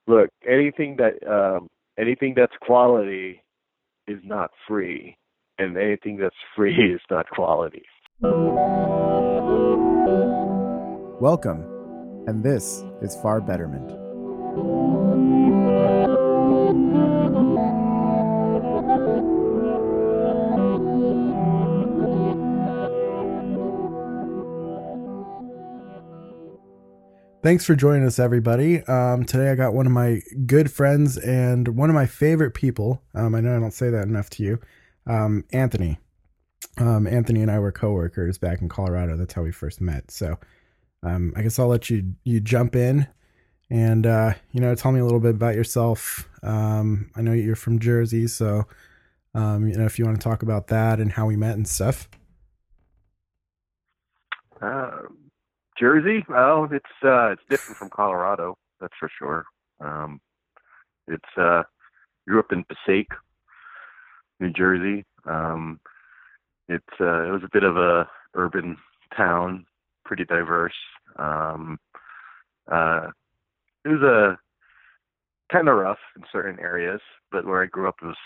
look, anything that's quality is not free, and anything that's free is not quality. Welcome, and this is Far Betterment. Thanks for joining us, everybody. Today I got one of my good friends and one of my favorite people. I know I don't say that enough to you. Anthony. Anthony and I were coworkers back in Colorado. That's how we first met. So I guess I'll let you jump in and, tell me a little bit about yourself. I know you're from Jersey, so, if you want to talk about that and how we met and stuff. Jersey? Well, it's different from Colorado, that's for sure. Grew up in Passaic, New Jersey. It was a bit of a urban town, pretty diverse. It was a kind of rough in certain areas, but where I grew up was,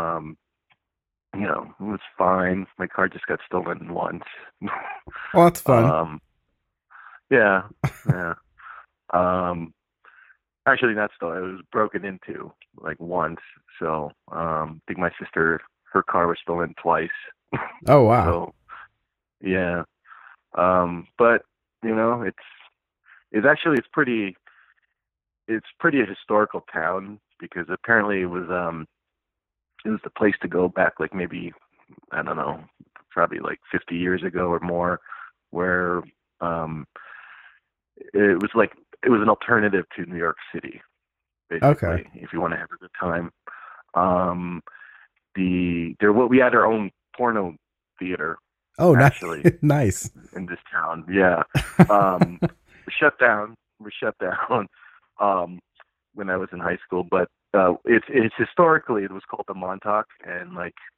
it was fine. My car just got stolen once. Well, that's fun. Yeah. Actually, not stolen. It was broken into like once. So, I think my sister, her car was stolen twice. Oh, wow. So, yeah. But it's pretty a historical town because apparently it was the place to go back like maybe, I don't know, probably like 50 years ago or more, where it was an alternative to New York City, basically. Okay. If you want to have a good time. We had our own porno theater. Oh, actually, nice. In this town, yeah. We shut down when I was in high school, but it's historically it was called the Montauk, and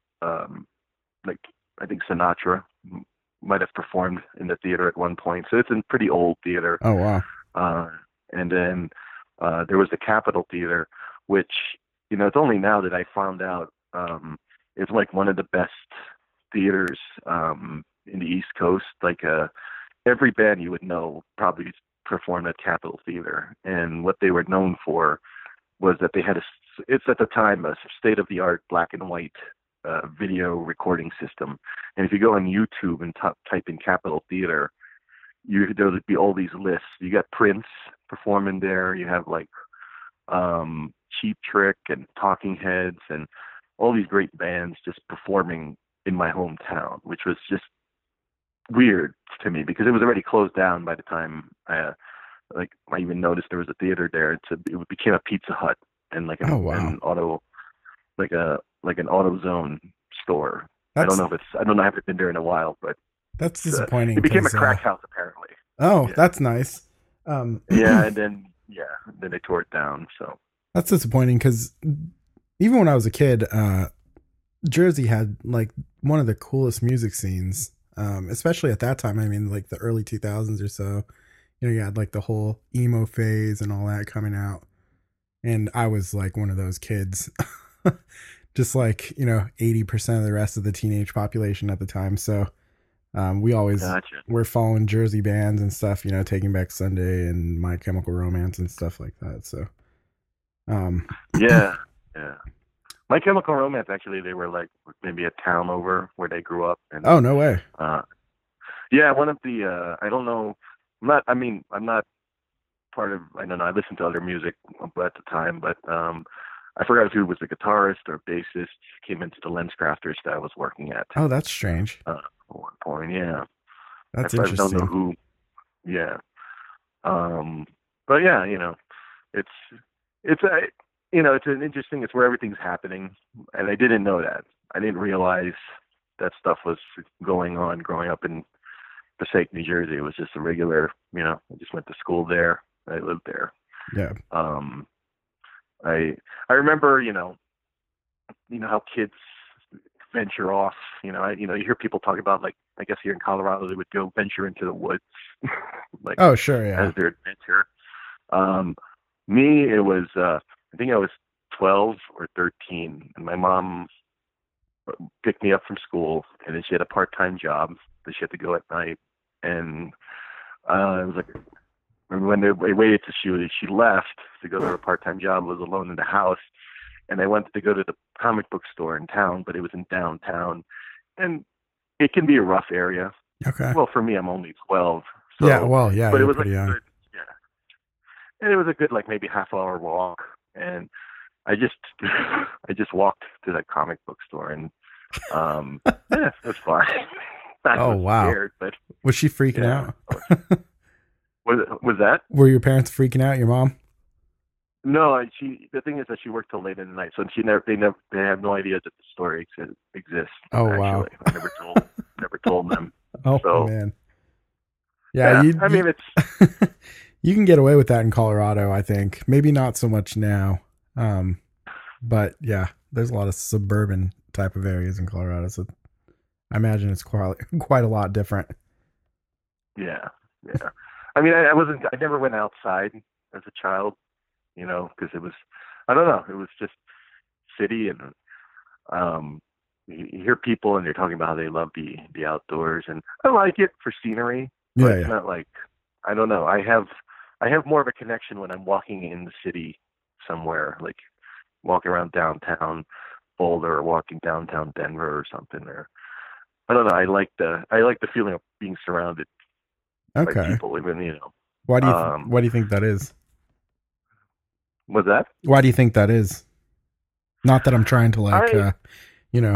I think Sinatra might have performed in the theater at one point. So it's a pretty old theater. Oh, wow. And then there was the Capitol Theater, which, it's only now that I found out it's like one of the best theaters in the East Coast. Like every band you would know probably performed at Capitol Theater. And what they were known for was that they had it's at the time a state-of-the-art black and white video recording system. And if you go on YouTube and type in Capitol Theater, there would be all these lists. You got Prince performing there. You have like Cheap Trick and Talking Heads and all these great bands just performing in my hometown, which was just weird to me because it was already closed down by the time I even noticed there was a theater there. It became a Pizza Hut and like an auto, like an AutoZone store. I don't know if I haven't been there in a while, but that's disappointing. It became a crack house apparently. Oh, yeah. That's nice. Yeah, and then they tore it down. So that's disappointing because even when I was a kid, Jersey had like one of the coolest music scenes, especially at that time. I mean, like the early 2000s or so. You had like the whole emo phase and all that coming out, and I was like one of those kids. Just like 80% of the rest of the teenage population at the time. So we always were following Jersey bands and stuff, Taking Back Sunday and My Chemical Romance and stuff like that. So yeah. My Chemical Romance, actually, they were like maybe a town over where they grew up. And, oh, no way. Yeah, one of the I don't know. I'm not part of. I don't know. I listened to other music at the time, but I forgot if he was the guitarist or bassist. Came into the LensCrafters that I was working at. Oh, that's strange. At one point, yeah. That's interesting. I don't know who. Yeah. But yeah, it's an interesting. It's where everything's happening, and I didn't know that. I didn't realize that stuff was going on growing up in Passaic, New Jersey. It was just a regular. I just went to school there. I lived there. Yeah. I remember, how kids venture off. You hear people talk about, like, I guess here in Colorado, they would go venture into the woods, like, oh, sure, yeah, as their adventure. Me, it was I think I was 12 or 13, and my mom picked me up from school, and then she had a part-time job that she had to go at night, and it was like when they waited till she left to go to her part-time job, was alone in the house, and I wanted to go to the comic book store in town, but it was in downtown, and it can be a rough area. Okay. Well, for me, I'm only 12, Yeah. so Well, yeah, but it you're was like pretty a young. good, yeah, and it was a good like maybe half-hour walk, and I just I just walked to that comic book store, and yeah, it was fine. I Oh, was wow. scared, but Was she freaking yeah. out? Was that? Were your parents freaking out? Your mom? No, she. The thing is that she worked till late in the night, so they have no idea that the story exists. Oh, wow. Actually, I never told them. Oh, So man. Yeah, yeah, you, I you mean it's you can get away with that in Colorado, I think. Maybe not so much now. Um, but yeah, there's a lot of suburban type of areas in Colorado, so I imagine it's quite a lot different. yeah, yeah. I mean, I never went outside as a child, because it was, I don't know, it was just city and um, you hear people and they're talking about how they love the outdoors, and I like it for scenery, but Yeah, it's yeah. not like I don't know. I have more of a connection when I'm walking in the city somewhere, like walking around downtown Boulder or walking downtown Denver or something. Or I don't know. I like the feeling of being surrounded by Okay. people. Even Why do you think that is? was that Why do you think that is? Not that I'm trying to I you know,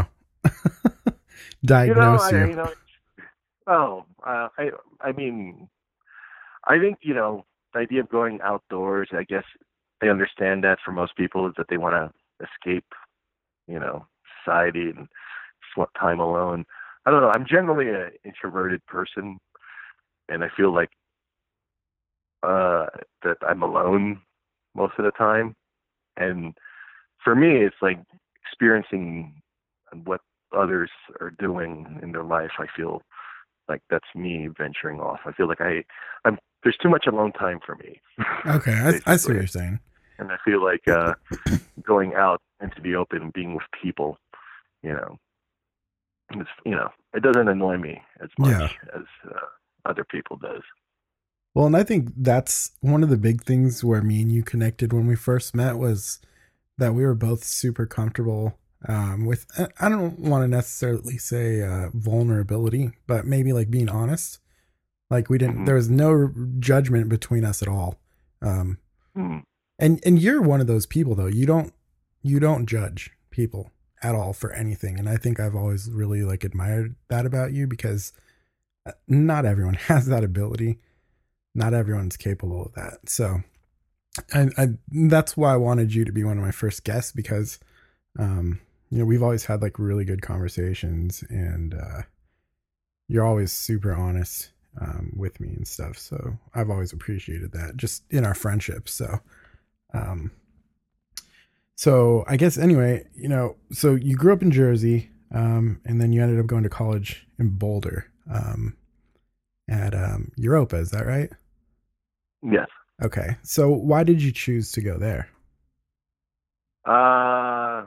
you know diagnose I you. you know oh I mean I think the idea of going outdoors. I guess I understand that for most people is that they want to escape society and time alone. I don't know. I'm generally an introverted person, and I feel like uh, that I'm alone most of the time. And for me, it's like experiencing what others are doing in their life. I feel like that's me venturing off. I feel like I'm there's too much alone time for me, Okay, I see what basically. you're saying. And I feel like going out into the open and being with people, you know, it doesn't annoy me as much Yeah. as other people does. Well, and I think that's one of the big things where me and you connected when we first met was that we were both super comfortable with, I don't want to necessarily say vulnerability, but maybe like being honest. Like Hmm. there was no judgment between us at all. Um, Hmm. and you're one of those people though. You don't judge people at all for anything. And I think I've always really like admired that about you because not everyone has that ability. Not everyone's capable of that. So I that's why I wanted you to be one of my first guests because we've always had like really good conversations and you're always super honest with me and stuff. So I've always appreciated that just in our friendship. Um, so I guess anyway, so you grew up in Jersey, and then you ended up going to college in Boulder, at Europa. Is that right? Yes. Okay. So why did you choose to go there? Uh,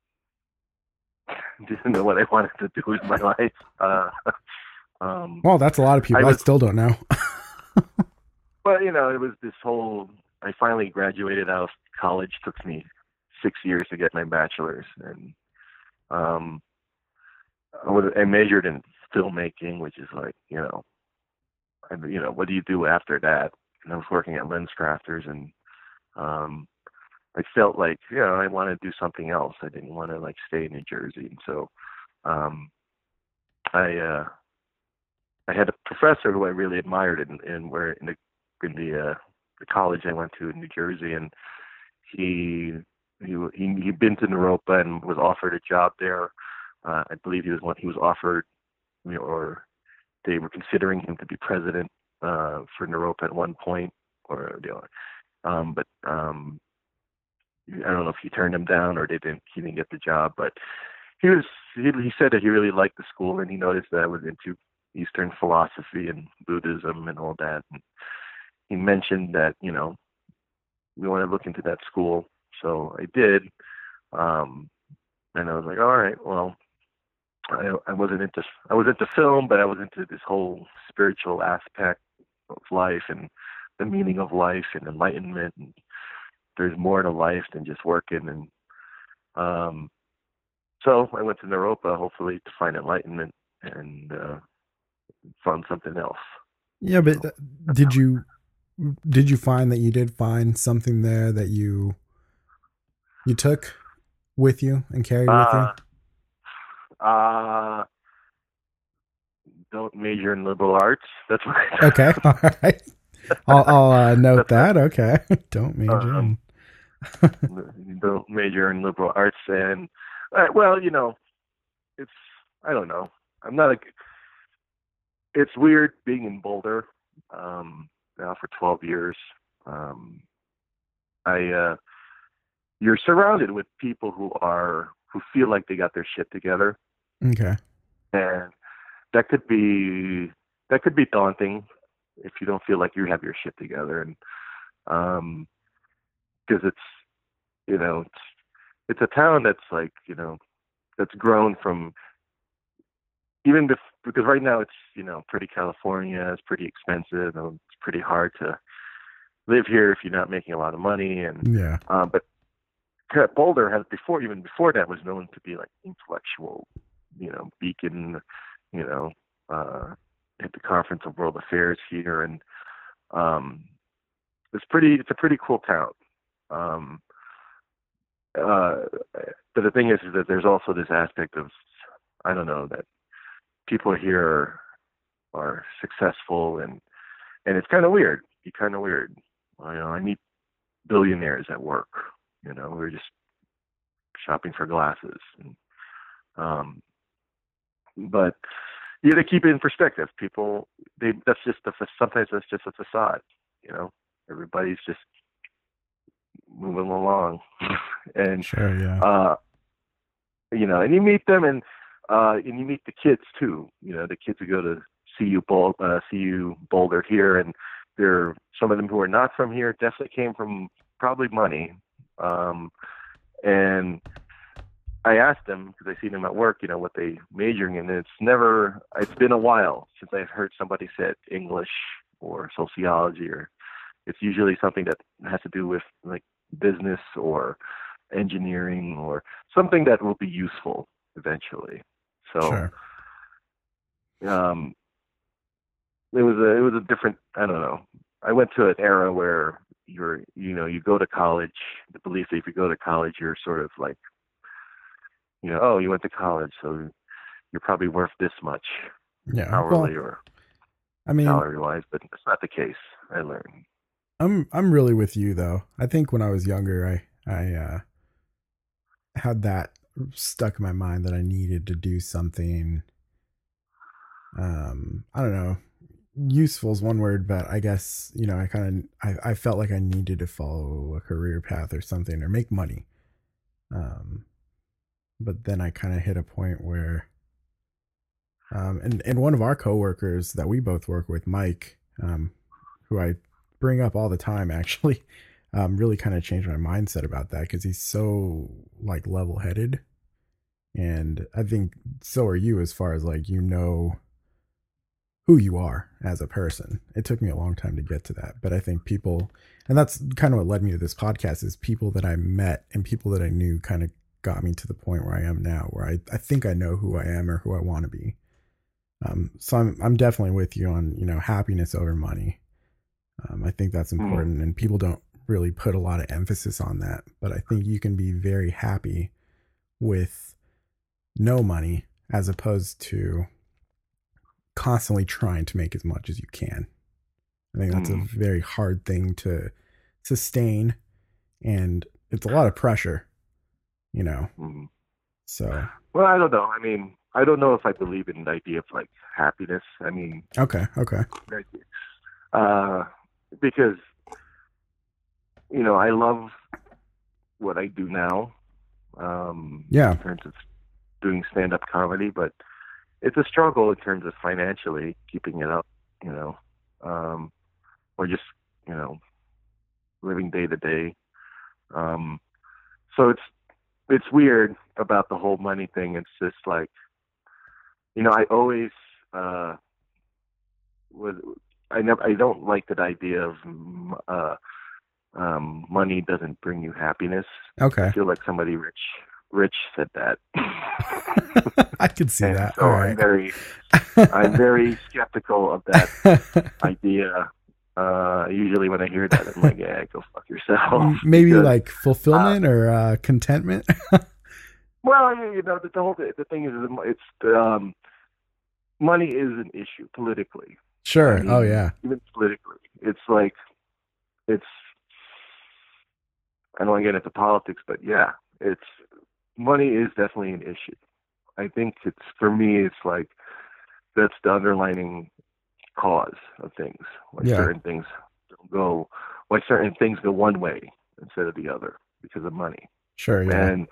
didn't know what I wanted to do with my life. Um, Well, that's a lot of I people. I was, still don't know. well, it was this whole. I finally graduated out of college. Took me 6 years to get my bachelor's, and um, I majored in filmmaking, which is like, what do you do after that? And I was working at Lens Crafters, and um, I felt like, I want to do something else. I didn't want to like stay in New Jersey, and so um, I had a professor who I really admired, and where the college I went to in New Jersey, and he'd been to Naropa and was offered a job there. I believe he was offered, or they were considering him to be president for Naropa at one point, or but I don't know if he turned him down or he didn't get the job, but he said that he really liked the school and he noticed that I was into Eastern philosophy and Buddhism and all that. And he mentioned that we want to look into that school. So I did. Um, and I was like, all right, well, I was into film, but I was into this whole spiritual aspect of life and the meaning of life and enlightenment. And there's more to life than just working. And um, so I went to Naropa, hopefully to find enlightenment, and found something else. Yeah, but So that's did you find that you did find something there that you took with you and carried with you? how. Uh, don't major in liberal arts. That's what. Okay, all right. I'll note That's what. that. Okay, don't major Um, in. don't major in liberal arts, and well, it's I don't know. I'm not a. It's weird being in Boulder now for 12 years. Um, I You're surrounded with people who feel like they got their shit together, Okay, and that could be that could be daunting if you don't feel like you have your shit together, and um, because it's a town that's like that's grown from because right now it's pretty California, it's pretty expensive, and it's pretty hard to live here if you're not making a lot of money, and yeah, but Boulder has even before that was known to be like intellectual, beacon, you know, at the Conference of World Affairs here, and um, it's a pretty cool town. Um, uh, but the thing is that there's also this aspect of I don't know that people here are successful, and it's kind of weird. Be kind of weird. I meet billionaires at work. We're just shopping for glasses, and but you got to keep it in perspective. People, that's just sometimes that's just a facade. You know, Everybody's just moving along, and sure, yeah, uh, and you meet them, and you meet the kids too. The kids who go to CU Boulder here, and they're some of them who are not from here definitely came from probably money, and I asked them because I see them at work, what they majoring in. And it's been a while since I've heard somebody said English or sociology, or it's usually something that has to do with like business or engineering or something that will be useful eventually. So, sure, um, it was a different, I don't know. I went to an era where you go to college, the belief that if you go to college, you're sort of like, oh, you went to college, so you're probably worth this much yeah. Well, hourly or I mean, salary wise, but that's not the case. I learned. I'm really with you though. I think when I was younger, I had that stuck in my mind that I needed to do something. I don't know. Useful is one word, but I guess I felt like I needed to follow a career path or something or make money. Um, but then I kind of hit a point where, and one of our coworkers that we both work with, Mike, who I bring up all the time, actually, really kind of changed my mindset about that because he's so like level headed, and I think so are you as far as like who you are as a person. It took me a long time to get to that, but I think people, and that's kind of what led me to this podcast, is people that I met and people that I knew kind of got me to the point where I am now, where I think I know who I am or who I want to be. So I'm definitely with you on, happiness over money. I think that's Mm, important, and people don't really put a lot of emphasis on that, but I think you can be very happy with no money as opposed to constantly trying to make as much as you can. I think that's a mm, very hard thing to sustain, and it's a lot of pressure, you know. mm. So, Well, I don't know. I mean, I don't know if I believe in the idea of like happiness. I mean, okay, okay. like, uh, because I love what I do now, Yeah, in terms of doing stand-up comedy, but it's a struggle in terms of financially keeping it up, you know, or just, you know, living day to day. Um, so it's weird about the whole money thing. It's just like, I always was I don't like that idea of money doesn't bring you happiness. I Okay. feel like somebody rich said that. I could see And that. All so right. I'm very skeptical of that idea. Usually when I hear that, I'm like, yeah, go fuck yourself. Maybe Because, like uh, fulfillment or contentment. well, the whole the thing is, money is an issue politically. I Sure. Oh mean, yeah. even politically, it's like it's. I don't want to get into politics, but yeah, it's money is definitely an issue. I think it's for me, it's like that's the underlining cause of things. Why Yeah. certain things don't go, why certain things go one way instead of the other because of money. Sure. Yeah. And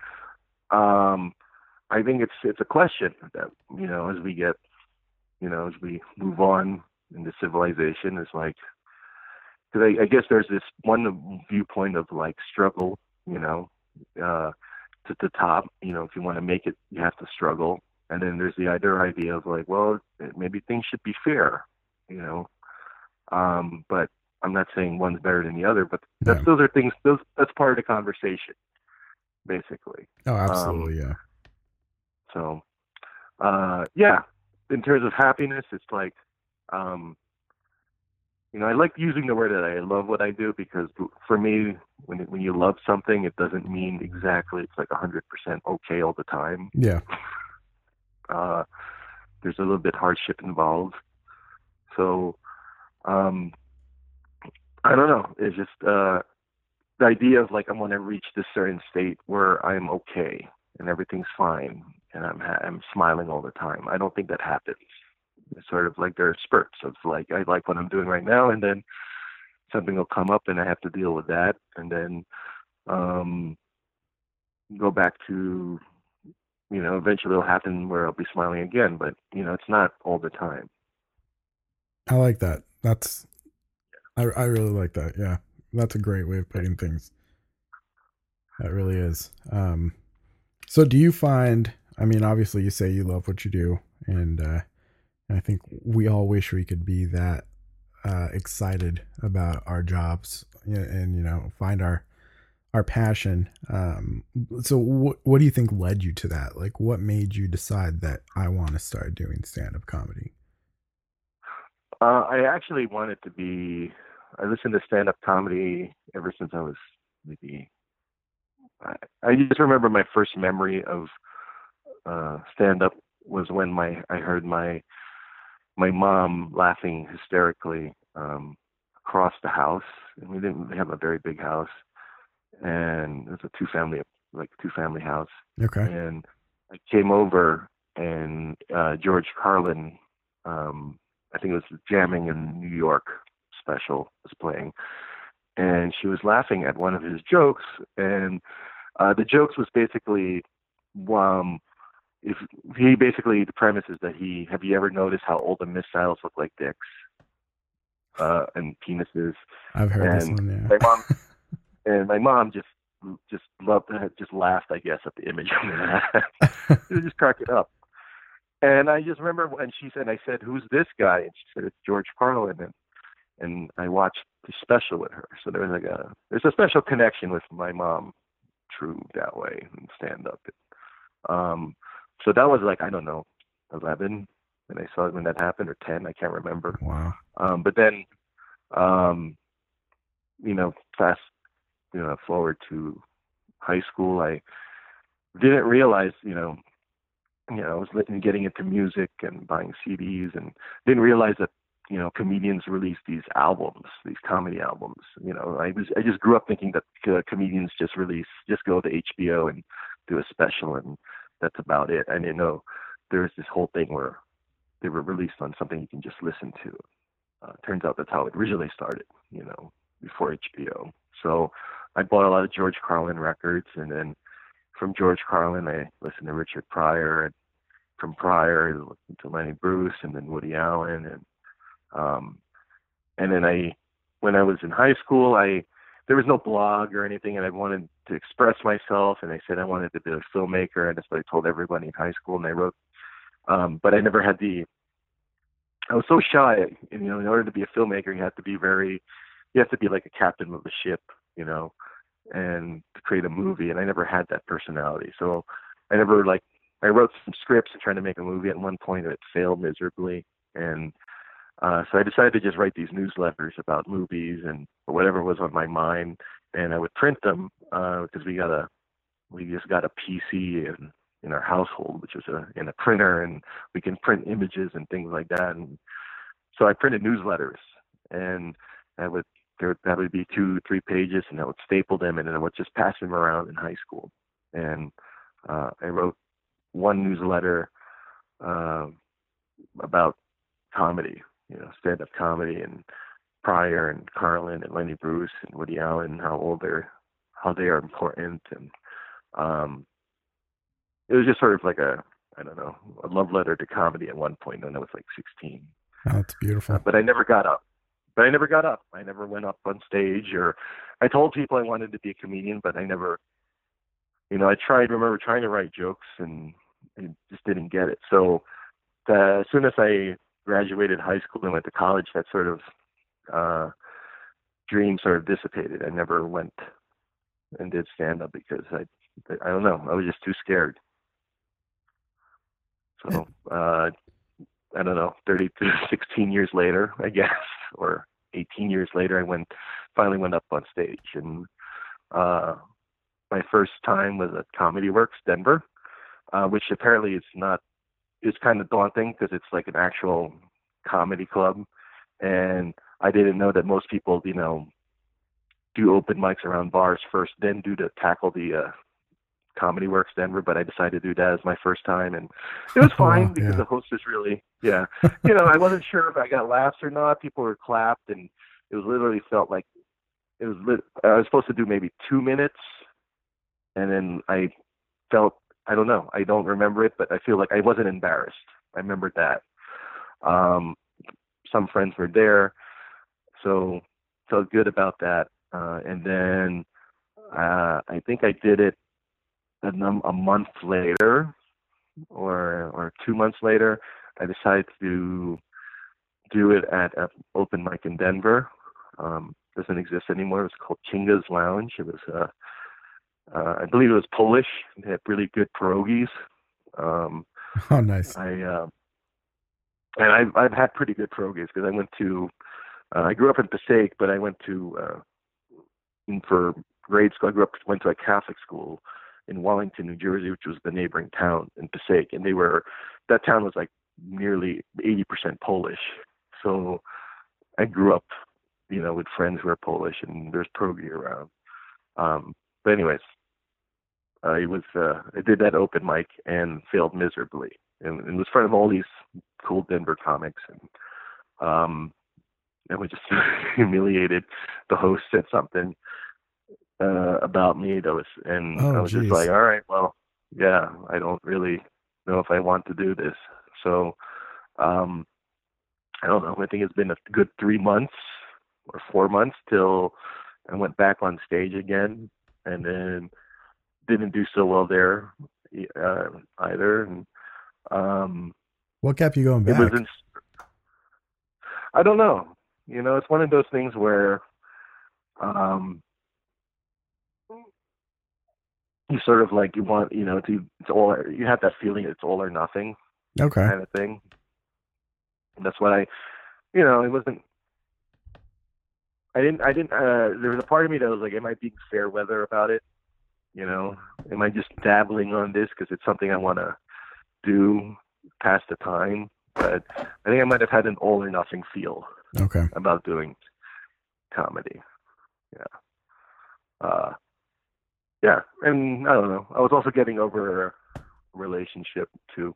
I think it's a question that as we get as we move on into civilization, is like because I guess there's this one viewpoint of like struggle, you know, uh, to the top. If you want to make it, you have to struggle. And then there's the other idea of like, well, maybe things should be fair, you know. But I'm not saying one's better than the other, but Yeah. those are things. That's part of the conversation, basically. Oh, Um, absolutely. Yeah. so yeah, in terms of happiness, it's like um, I like using the word that I love what I do because for me, when you love something, it doesn't mean exactly it's like 100% okay all the time. Yeah. Uh, there's a little bit hardship involved. So um, I don't know. It's just the idea of like I want to reach this certain state where I'm okay and everything's fine and I'm smiling all the time. I don't think that happens. It's sort of like there are spurts of like I like what I'm doing right now, and then something will come up and I have to deal with that, and then um, go back to eventually it'll happen where I'll be smiling again, but it's not all the time. I like that. I really like that. Yeah. That's a great way of putting things. That really is. So do you find, I mean, obviously you say you love what you do, and I think we all wish we could be that excited about our jobs and find our passion. So what do you think led you to that? Like, what made you decide that I want to start doing stand up comedy? I actually wanted to be. I listened to stand-up comedy ever since I was maybe. I just remember my first memory of stand-up was when I heard my mom laughing hysterically across the house, and we didn't have a very big house, and it was a two family house, Okay. and I came over and George Carlin, I think it was jamming in New York special was playing, and she was laughing at one of his jokes, and the jokes was basically, um, if he basically the premise is that he have you ever noticed how all the missiles look like dicks and penises, I've heard this and one. my Yeah. mom and my mom just loved just laughed I guess at the image of that. She was just cracking up. And I just remember when she said, I said, "Who's this guy?" And she said, "It's George Carlin." And I watched the special with her. So there's a special connection with my mom, true that way, and stand up. Um, so that was like I don't know, 11 when I saw it when that happened, or 10, I can't remember. Wow. But then, um, fast, forward to high school, I didn't realize, I was getting into music and buying CDs, and didn't realize that comedians release these albums, these comedy albums. I just grew up thinking that comedians just go to HBO and do a special, and that's about it. I didn't know there was this whole thing where they were released on something you can just listen to. Turns out that's how it originally started, before HBO. So I bought a lot of George Carlin records, and then from George Carlin, I listened to Richard Pryor, and from Pryor, I listened to Lenny Bruce, and then Woody Allen, um, and then when I was in high school, I there was no blog or anything, and I wanted to express myself, and I said I wanted to be a filmmaker, and that's what I told everybody in high school, and I wrote, but I never had I was so shy, and, in order to be a filmmaker, you have to be like a captain of the ship, you know, and to create a movie, and I never had that personality, so I never I wrote some scripts and tried to make a movie at one point, and it failed miserably, and so I decided to just write these newsletters about movies and whatever was on my mind, and I would print them because we just got a PC in our household, which was in a printer, and we can print images and things like that. And so I printed newsletters, and that would be 2-3 pages, and I would staple them, and then I would just pass them around in high school. And I wrote one newsletter about comedy, stand-up comedy, and Pryor and Carlin and Lenny Bruce and Woody Allen, how they are important, and it was just sort of like I don't know, a love letter to comedy at one point when I was like 16. Oh, that's beautiful. But I never got up. I never went up on stage, or I told people I wanted to be a comedian, but I never, remember trying to write jokes, and I just didn't get it. So as soon as I graduated high school and went to college, that sort of dream sort of dissipated. I never went and did stand up because I don't know, I was just too scared. So I don't know, 16 years later, I guess, or 18 years later, I finally went up on stage, and my first time was at Comedy Works Denver, which apparently it's kind of daunting because it's like an actual comedy club, and I didn't know that most people, do open mics around bars first, then tackle the Comedy Works Denver, but I decided to do that as my first time, and it was fine because the host was really, I wasn't sure if I got laughs or not. People were clapped, and it was literally felt like I was supposed to do maybe 2 minutes, and then I felt, I don't know, I don't remember it, but I feel like I wasn't embarrassed. I remembered that. Some friends were there, so felt good about that. And then I think I did it a month later, or 2 months later. I decided to do it at an open mic in Denver. Doesn't exist anymore. It was called Chinga's Lounge. It was, I believe it was Polish. They had really good pierogies. Oh, nice. And I've had pretty good pierogies because I went to, I grew up in Passaic, but I went to, for grade school, went to a Catholic school in Wallington, New Jersey, which was the neighboring town in Passaic, and that town was like nearly 80% Polish. So I grew up, with friends who are Polish, and there's pierogi around. But anyways, I did that open mic and failed miserably, and it was in front of all these cool Denver comics, and we just humiliated. The host said something about me I was just like, all right, well, yeah, I don't really know if I want to do this. So I don't know, I think it's been a good 3 months or 4 months till I went back on stage again, and then didn't do so well there either. And what kept you going back? I don't know. It's one of those things where you sort of like, you want, you have that feeling it's all or nothing, okay, kind of thing. And that's why it wasn't. I didn't. There was a part of me that was like, am I being fair weather about it? Am I just dabbling on this because it's something I want to do, pass the time? But I think I might have had an all or nothing feel. Okay. About doing comedy. Yeah. Yeah, and I don't know. I was also getting over a relationship too.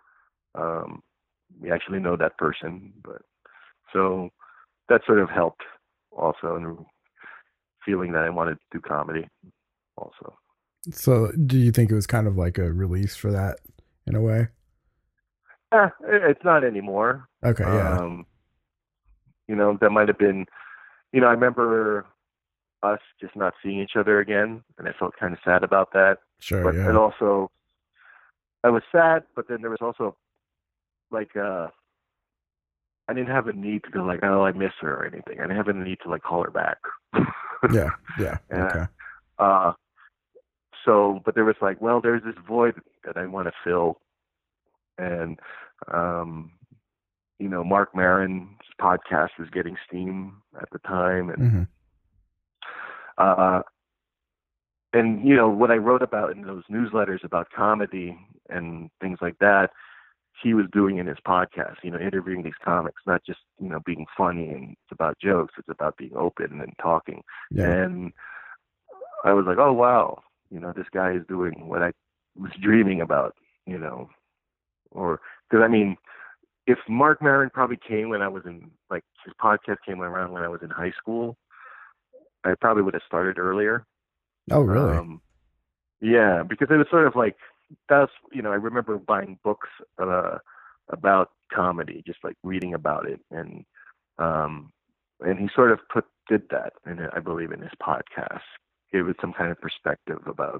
We actually know that person, but so that sort of helped also, in feeling that I wanted to do comedy also. So do you think it was kind of like a release for that in a way? It's not anymore. Okay, yeah. That might have been, I remember us just not seeing each other again, and I felt kind of sad about that. Sure, But yeah. it also, I was sad, but then there was also like I didn't have a need to go like, oh, I miss her or anything. I didn't have a need to like call her back. Yeah, yeah. and Okay. uh, so, but there was like, well, there's this void that I want to fill, and um, Mark Maron's podcast was getting steam at the time, Mm-hmm. uh, and what I wrote about in those newsletters about comedy and things like that, he was doing in his podcast, interviewing these comics, not just, being funny and it's about jokes. It's about being open and talking. Yeah. And I was like, oh, wow, this guy is doing what I was dreaming about, or because I mean, if Mark Maron probably came when I was in, like, his podcast came around when I was in high school, I probably would have started earlier. Oh, really? Yeah, because it was sort of like, that's, I remember buying books about comedy, just like reading about it, and he sort of did that, and I believe in his podcast, gave it some kind of perspective about,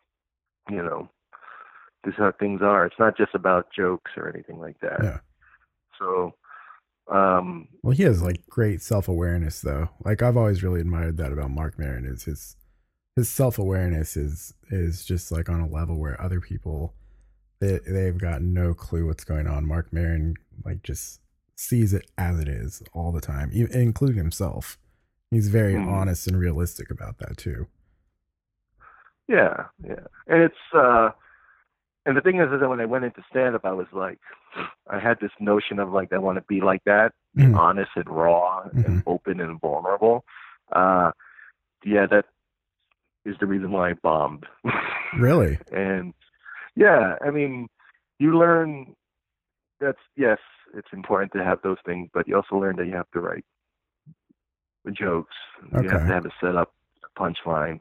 this is how things are. It's not just about jokes or anything like that. Yeah. So, well, he has like great self-awareness though. Like I've always really admired that about Mark Maron, is his self-awareness is just like on a level where other people, they've got no clue what's going on. Mark Maron like just sees it as it is all the time, including himself. He's very honest and realistic about that too. Yeah, and it's and the thing is that when I went into stand-up, I was like, I had this notion of like, I want to be like that, be honest and raw and open and vulnerable. Yeah, that is the reason why I bombed. Really? And yeah, I mean, you learn that's, yes, it's important to have those things, but you also learn that you have to write the jokes. Okay. You have to have a setup, a punchline.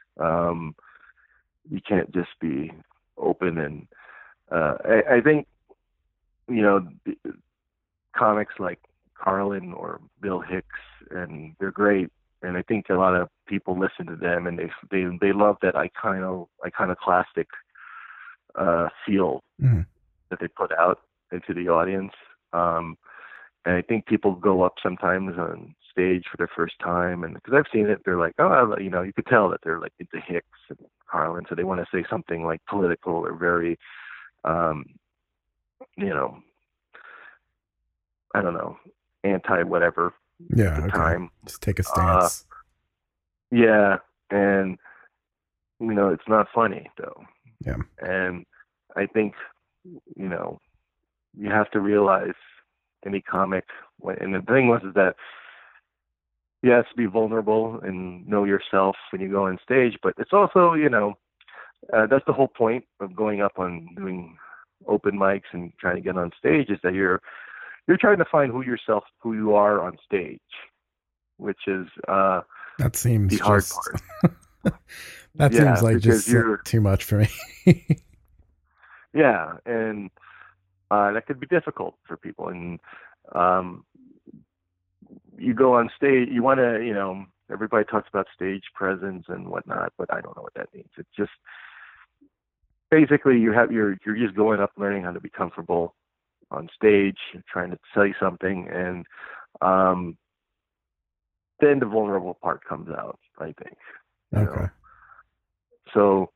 You can't just be open, and I think comics like Carlin or Bill Hicks, and they're great, and I think a lot of people listen to them, and they love that iconoclastic feel that they put out into the audience, and I think people go up sometimes on stage for their first time, and because I've seen it, they're like, oh, you could tell that they're like into Hicks and Carlin, so they want to say something like political or very, I don't know, anti whatever. Yeah. At the Okay. time. Just take a stance. Yeah, and it's not funny though. Yeah. And I think you have to realize, any comic, and the thing is that you have to be vulnerable and know yourself when you go on stage, but it's also, that's the whole point of going up on doing open mics and trying to get on stage, is that you're trying to find who you are on stage, which is that seems the hard part. That seems like just too much for me. Yeah, and that could be difficult for people, and you go on stage, you want to, everybody talks about stage presence and whatnot, but I don't know what that means. It's just basically you're just going up, learning how to be comfortable on stage, trying to say something, and then the vulnerable part comes out, I think. Okay. So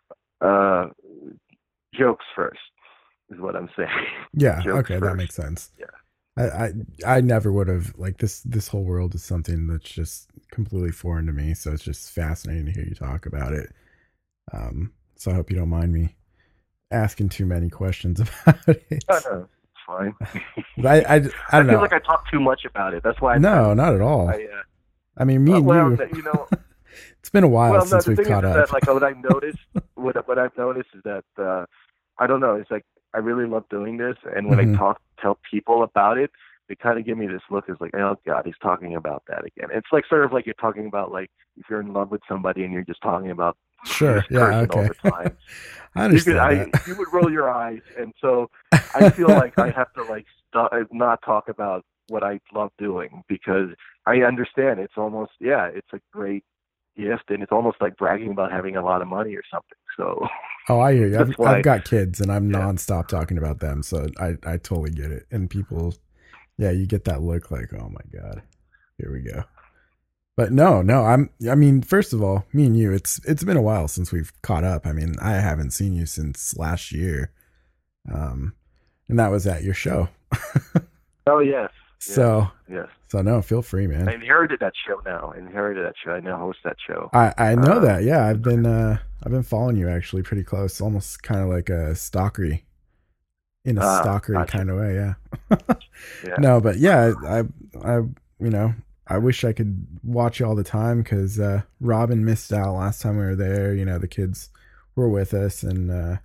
jokes first is what I'm saying. Yeah. Jokes Okay, first. That makes sense. Yeah. I never would have, like, this whole world is something that's just completely foreign to me, so it's just fascinating to hear you talk about it. So I hope you don't mind me asking too many questions about it. No, it's fine. I don't know. I feel like I talk too much about it. That's why. No, not at all. I mean, me and you. It's been a while since we've caught up. That, like, what I've noticed, what I've noticed is that I don't know. It's like, I really love doing this, and when I tell people about it, they kind of give me this look as like, oh God, he's talking about that again. It's like sort of like you're talking about, like, if you're in love with somebody and you're just talking about sure, yeah, okay, all the time. I understand that. You would roll your eyes, and so I feel like I have to like not talk about what I love doing, because I understand it's almost, it's a great gift, and it's almost like bragging about having a lot of money or something. So Oh, I hear you. that's why, I've got kids and I'm yeah. nonstop talking about them. So I totally get it. And people, yeah, you get that look like, oh my God, here we go. But no, I mean, first of all, me and you, it's been a while since we've caught up. I mean, I haven't seen you since last year. And that was at your show. Oh yes, yes, So, yes. so no, feel free, man. I inherited that show now. I inherited that show. I now host that show. I know that. Yeah, I've been following you actually pretty close, almost kind of like a stalkery in a stalkery gotcha. kind of way. Yeah. Yeah. No, but yeah, I, you know, I wish I could watch you all the time because Robin missed out last time we were there. You know, the kids were with us, and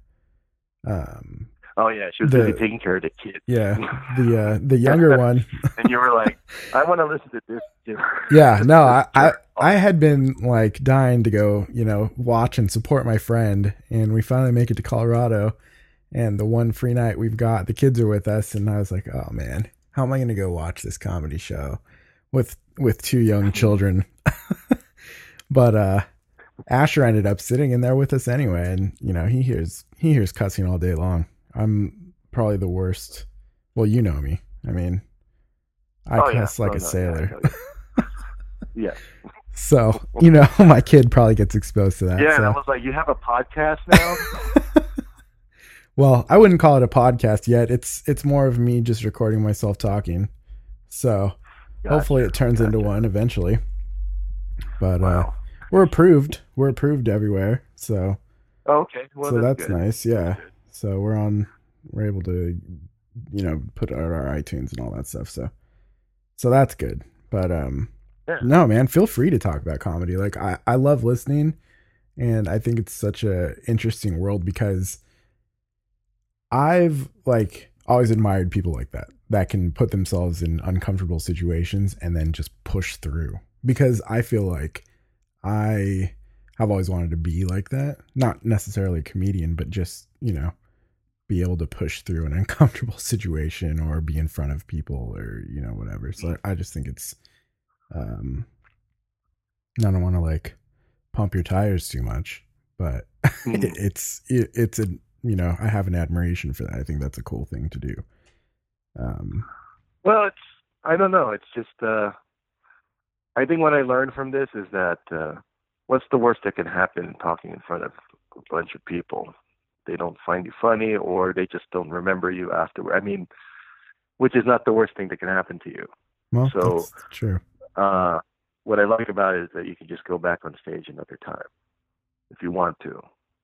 Oh yeah, she was busy taking care of the kids. yeah, the younger one. And you were like, I want to listen to this too. Yeah, no, I had been like dying to go, you know, watch and support my friend, and we finally make it to Colorado, and the one free night we've got, the kids are with us, and I was like, oh man, how am I going to go watch this comedy show with two young children? But Asher ended up sitting in there with us anyway, and you know, he hears cussing all day long. I'm probably the worst. Well, you know me. I mean, I cuss like a sailor. Yeah. So, you know, my kid probably gets exposed to that. Yeah, so. and I was like, you have a podcast now? Well, I wouldn't call it a podcast yet. It's more of me just recording myself talking. So hopefully it turns into one eventually. But we're approved. We're approved everywhere. So okay. Well, so that's nice. Yeah. So we're able to, you know, put out our iTunes and all that stuff. So that's good. But no, man, feel free to talk about comedy. Like I love listening, and I think it's such a interesting world because I've like always admired people like that can put themselves in uncomfortable situations and then just push through, because I feel like I have always wanted to be like that. Not necessarily a comedian, but just, you know, be able to push through an uncomfortable situation or be in front of people or, you know, whatever. So I just think it's, I don't want to like pump your tires too much, but it's a, you know, I have an admiration for that. I think that's a cool thing to do. Well, I don't know. It's just, I think what I learned from this is that, what's the worst that can happen talking in front of a bunch of people? They don't find you funny, or they just don't remember you afterward. I mean, which is not the worst thing that can happen to you. Well, so that's true. What I like about it is that you can just go back on stage another time if you want to.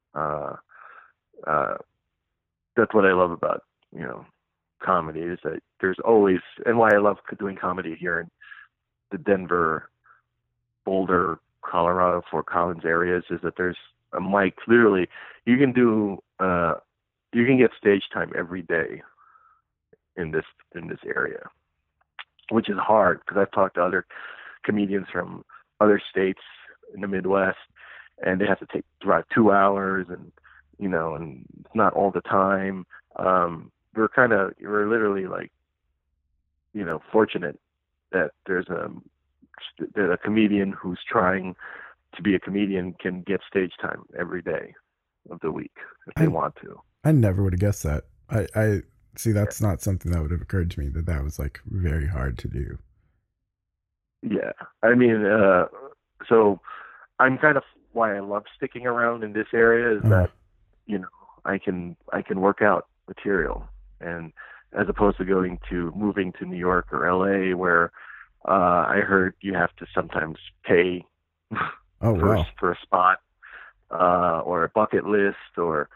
That's what I love about, you know, comedy, is that there's always, and why I love doing comedy here in the Denver, Boulder, Colorado, Fort Collins areas, is that there's a mic. Literally, you can do, you can get stage time every day in this area, which is hard because I've talked to other comedians from other states in the Midwest, and they have to take about 2 hours, and you know, and it's not all the time. We're literally like, you know, fortunate that there's that a comedian who's trying to be a comedian can get stage time every day of the week if they want to. I never would have guessed that. I see, that's not something that would have occurred to me, that was like very hard to do. Yeah. I mean, so I'm kind of why I love sticking around in this area is that, you know, I can work out material, and as opposed to moving to New York or LA, where I heard you have to sometimes pay for a spot, or a bucket list, or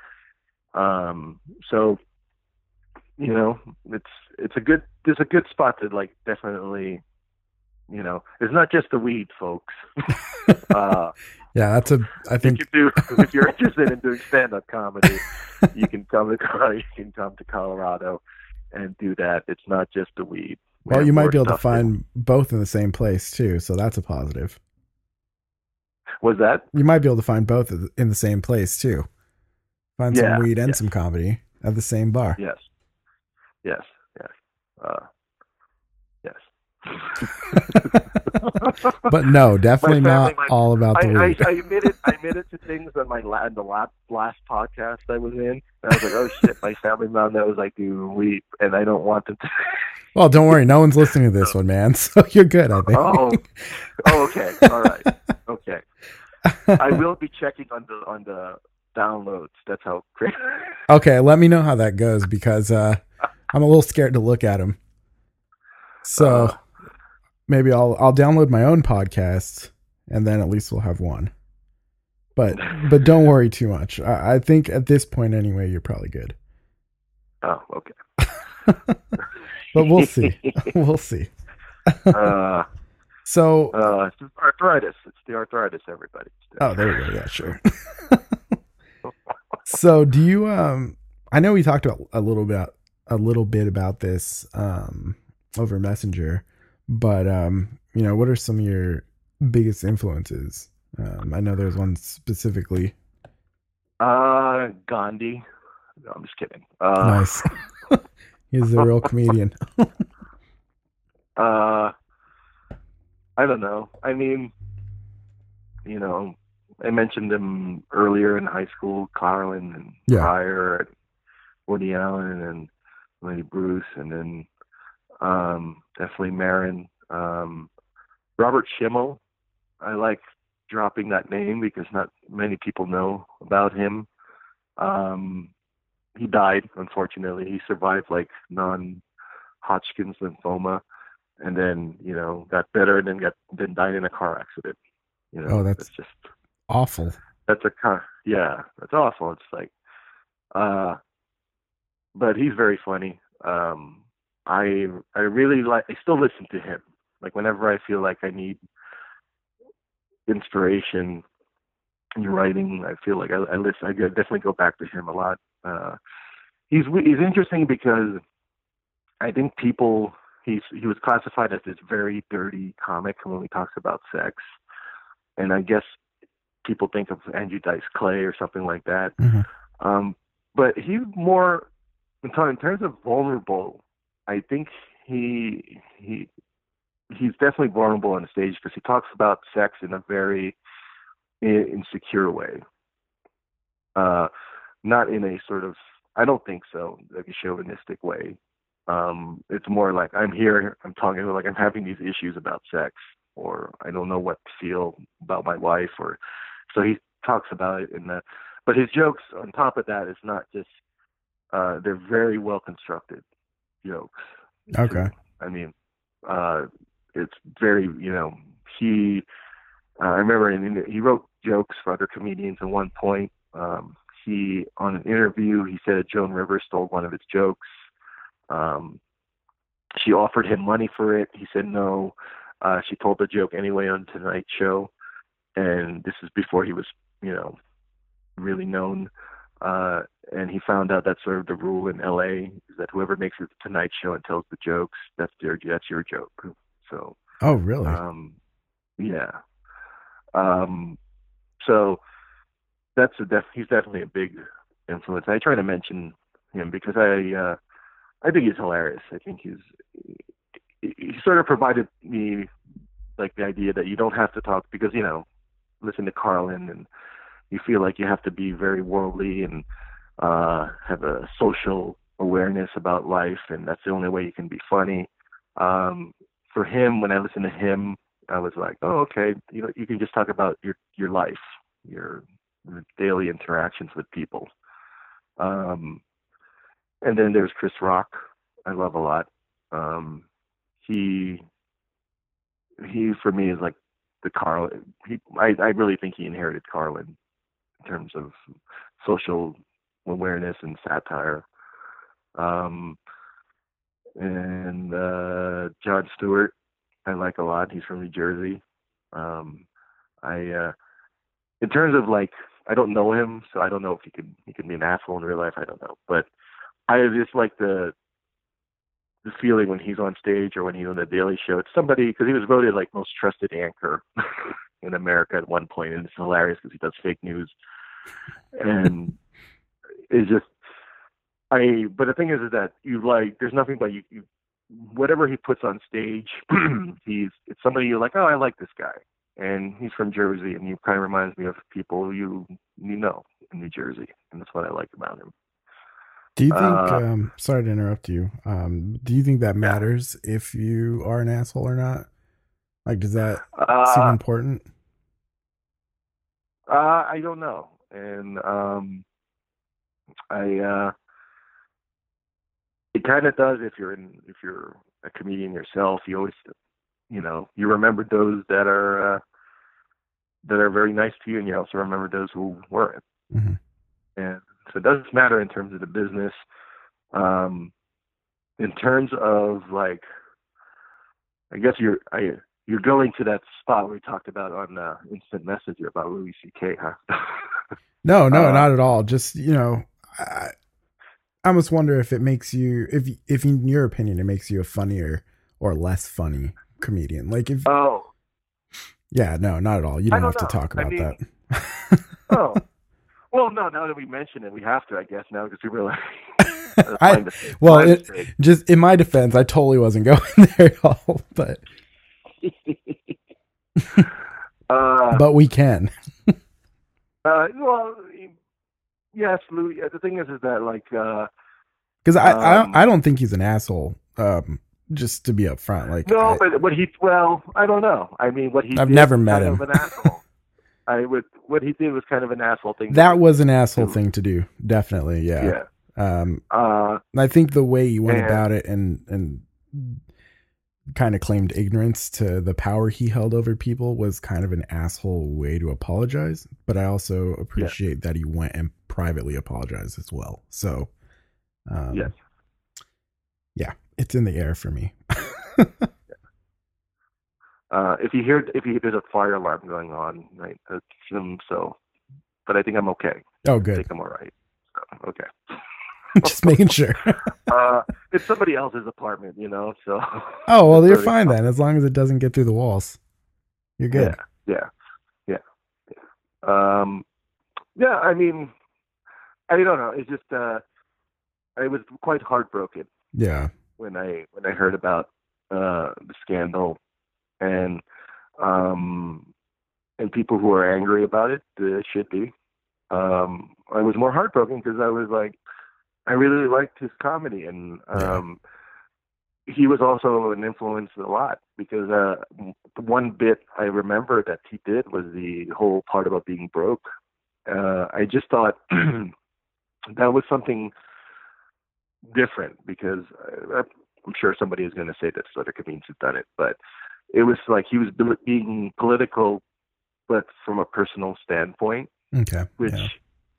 so, you know, there's a good spot to like definitely, you know, it's not just the weed, folks. Yeah, I think if you're interested in doing stand-up comedy, you can come to Colorado and do that. It's not just the weed. Well, you might be able to find both in the same place too, so that's a positive. Was that? You might be able to find both in the same place too. Find some weed and some comedy at the same bar. Yes. But no, My definitely family, not all about the weed. I admitted to things on the last podcast I was in. And I was like, oh shit, my family now knows I do weed, and I don't want them to. Well, don't worry, no one's listening to this one, man. So you're good, I think. Okay, all right, okay. I will be checking on the downloads. That's how great. Okay, let me know how that goes because I'm a little scared to look at them. So maybe I'll download my own podcast, and then at least we'll have one. But don't worry too much. I think at this point anyway, you're probably good. Oh, okay. But we'll see. We'll see. So it's arthritis. It's the arthritis, everybody. Oh, there we go. Yeah, sure. So do you I know we talked about a little bit about this over Messenger, but you know, what are some of your biggest influences? I know there's one specifically. Gandhi. No, I'm just kidding. Nice. He's a real comedian. I don't know. I mean, you know, I mentioned them earlier in high school, Carlin and Pryor and Woody Allen and Lenny Bruce, and then definitely Maron. Robert Schimmel. I like dropping that name because not many people know about him. He died, unfortunately. He survived like non-Hodgkin's lymphoma, and then, you know, got better, and then died in a car accident. You know, that's just awful. That's that's awful. It's like, but he's very funny. I really I still listen to him. Like whenever I feel like I need inspiration in writing, I feel like I listen. I definitely go back to him a lot. He's interesting because I think he was classified as this very dirty comic when he talks about sex, and I guess people think of Andrew Dice Clay or something like that. Mm-hmm. But he's more in terms of vulnerable. I think he's definitely vulnerable on the stage because he talks about sex in a very insecure way. Not in a sort of, I don't think so, like a chauvinistic way. It's more like I'm talking, like I'm having these issues about sex, or I don't know what to feel about my wife, or so he talks about it but his jokes on top of that is not just, they're very well constructed jokes. Okay. Too. I mean, it's very, you know, I remember he wrote jokes for other comedians at one point. He, on an interview, he said Joan Rivers stole one of his jokes. She offered him money for it. He said no. She told the joke anyway on Tonight Show. And this is before he was, you know, really known. And he found out that's sort of the rule in LA, is that whoever makes it the Tonight Show and tells the jokes, that's your joke. So. Oh, really? Yeah. So he's definitely a big influence. I try to mention him because I think he's hilarious. I think he sort of provided me like the idea that you don't have to talk because, you know, listen to Carlin and you feel like you have to be very worldly and have a social awareness about life, and that's the only way you can be funny. For him, when I listened to him, I was like, oh, okay, you know, you can just talk about your life, your daily interactions with people. And then there's Chris Rock. I love a lot. He for me is like the Carlin. I really think he inherited Carlin in terms of social awareness and satire. And Jon Stewart, I like a lot. He's from New Jersey. In terms of like, I don't know him, so I don't know if he could be an asshole in real life. I don't know, but I just like the feeling when he's on stage or when he's on the Daily Show. It's somebody, because he was voted like most trusted anchor in America at one point, and it's hilarious because he does fake news, and it's just but the thing is that you like, there's nothing but you whatever he puts on stage, it's somebody you're like, oh, I like this guy, and he's from Jersey, and he kind of reminds me of people you know in New Jersey, and that's what I like about him. Do you think? Uh, Sorry to interrupt you. Do you think that yeah. matters if you are an asshole or not? Like, does that seem Uh, important? I don't know, and I it kind of does if you're a comedian yourself. You always you remember those that are very nice to you, and you also remember those who weren't. Hmm. And so it does matter in terms of the business. Um, in terms of like, I guess you're going to that spot we talked about on Instant Messenger about Louis C.K. Huh? No, no, uh, not at all. Just I, I almost wonder if it makes you, if in your opinion, it makes you a funnier or less funny comedian. Like if, oh, yeah, no, not at all. You I don't don't have to know. talk I about mean, that. oh, well, no. Now that we mention it, we have to, I guess, now because we realize that's my I mistake. well, My mistake. just in my defense, I totally wasn't going there at all, uh, but we can. well, yes, Louis. The thing is that like, Because I um, don't think he's an asshole. Just to be upfront, like no, but well, I don't know. I mean, what he I've did never was met kind of him. an asshole. What he did was kind of an asshole thing to That do. was an asshole To thing to do. Definitely, yeah. yeah. Um, Uh, I think the way he went and about it and kind of claimed ignorance to the power he held over people was kind of an asshole way to apologize. But I also yeah, appreciate that he went and privately apologized as well. So, yes. um, yeah, it's in the air for me. If you hear there's a fire alarm going on, right? So, but I think I'm okay. Oh, I think good. I'm all right. So, okay. Just making sure. It's somebody else's apartment, so Oh, well, that's you're where they fine come. then. As long as it doesn't get through the walls, you're Yeah, good. yeah, yeah. Um, yeah. I mean, I don't know. It's just I was quite heartbroken Yeah. when I heard about the scandal and um and people who are angry about it should be. I was more heartbroken because I was like, I really liked his comedy, and Yeah. he was also an influence a lot because the one bit I remember that he did was the whole part about being broke. I just thought that was something different because I'm sure somebody is going to say that other comedians have done it, but it was like he was being political, but from a personal standpoint, Okay. which Yeah.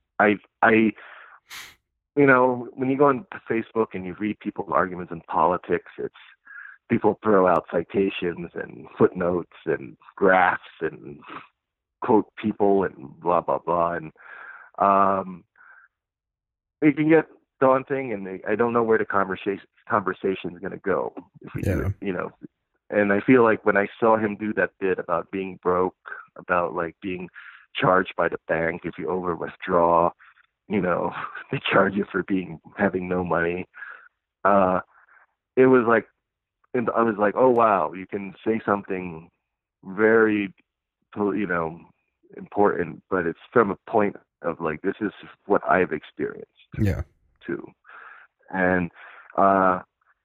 I when you go on Facebook and you read people's arguments in politics, it's people throw out citations and footnotes and graphs and quote people and blah blah blah, and um, it can get daunting, and I don't know where the conversation is going to go if we do it, Yeah. And I feel like when I saw him do that bit about being broke, about like being charged by the bank if you over withdraw, they charge you for having no money. Uh, it was like, and I was like, oh wow, you can say something very, important, but it's from a point of like, this is what I've experienced Yeah. too, and uh,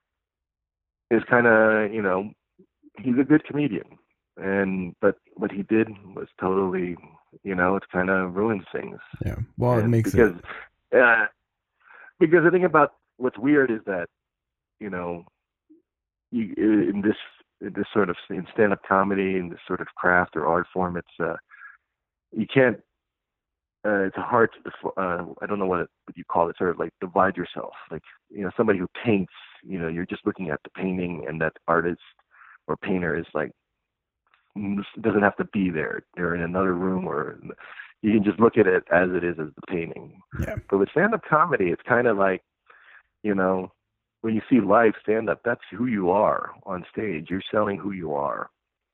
it's kind of, he's a good comedian, but what he did was totally, it's kind of ruins things, Yeah. Well, it and makes it. uh, because the thing about what's weird is that you know you in this sort of in stand-up comedy in this sort of craft or art form, it's you can't it's hard to I don't know what you call it, sort of like divide yourself, like somebody who paints, you're just looking at the painting, and that artist or painter is like doesn't have to be there, they're in another room, or you can just look at it as it is, as the painting. Yeah. But with stand-up comedy, it's kind of like, you know, when you see live stand-up, that's who you are on stage. You're selling who you are.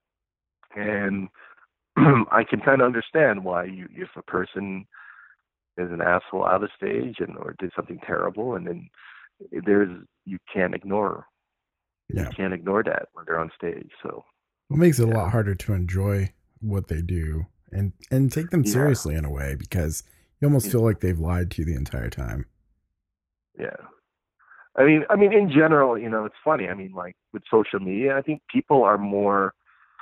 And I can kind of understand why if a person is an asshole out of stage or did something terrible, and then you can't ignore, You Yeah. can't ignore that when they're on stage. So It makes it a yeah, lot harder to enjoy what they do and take them yeah, seriously in a way because you almost yeah, feel like they've lied to you the entire time. yeah. In general, it's funny. I mean, like with social media, I think people are more.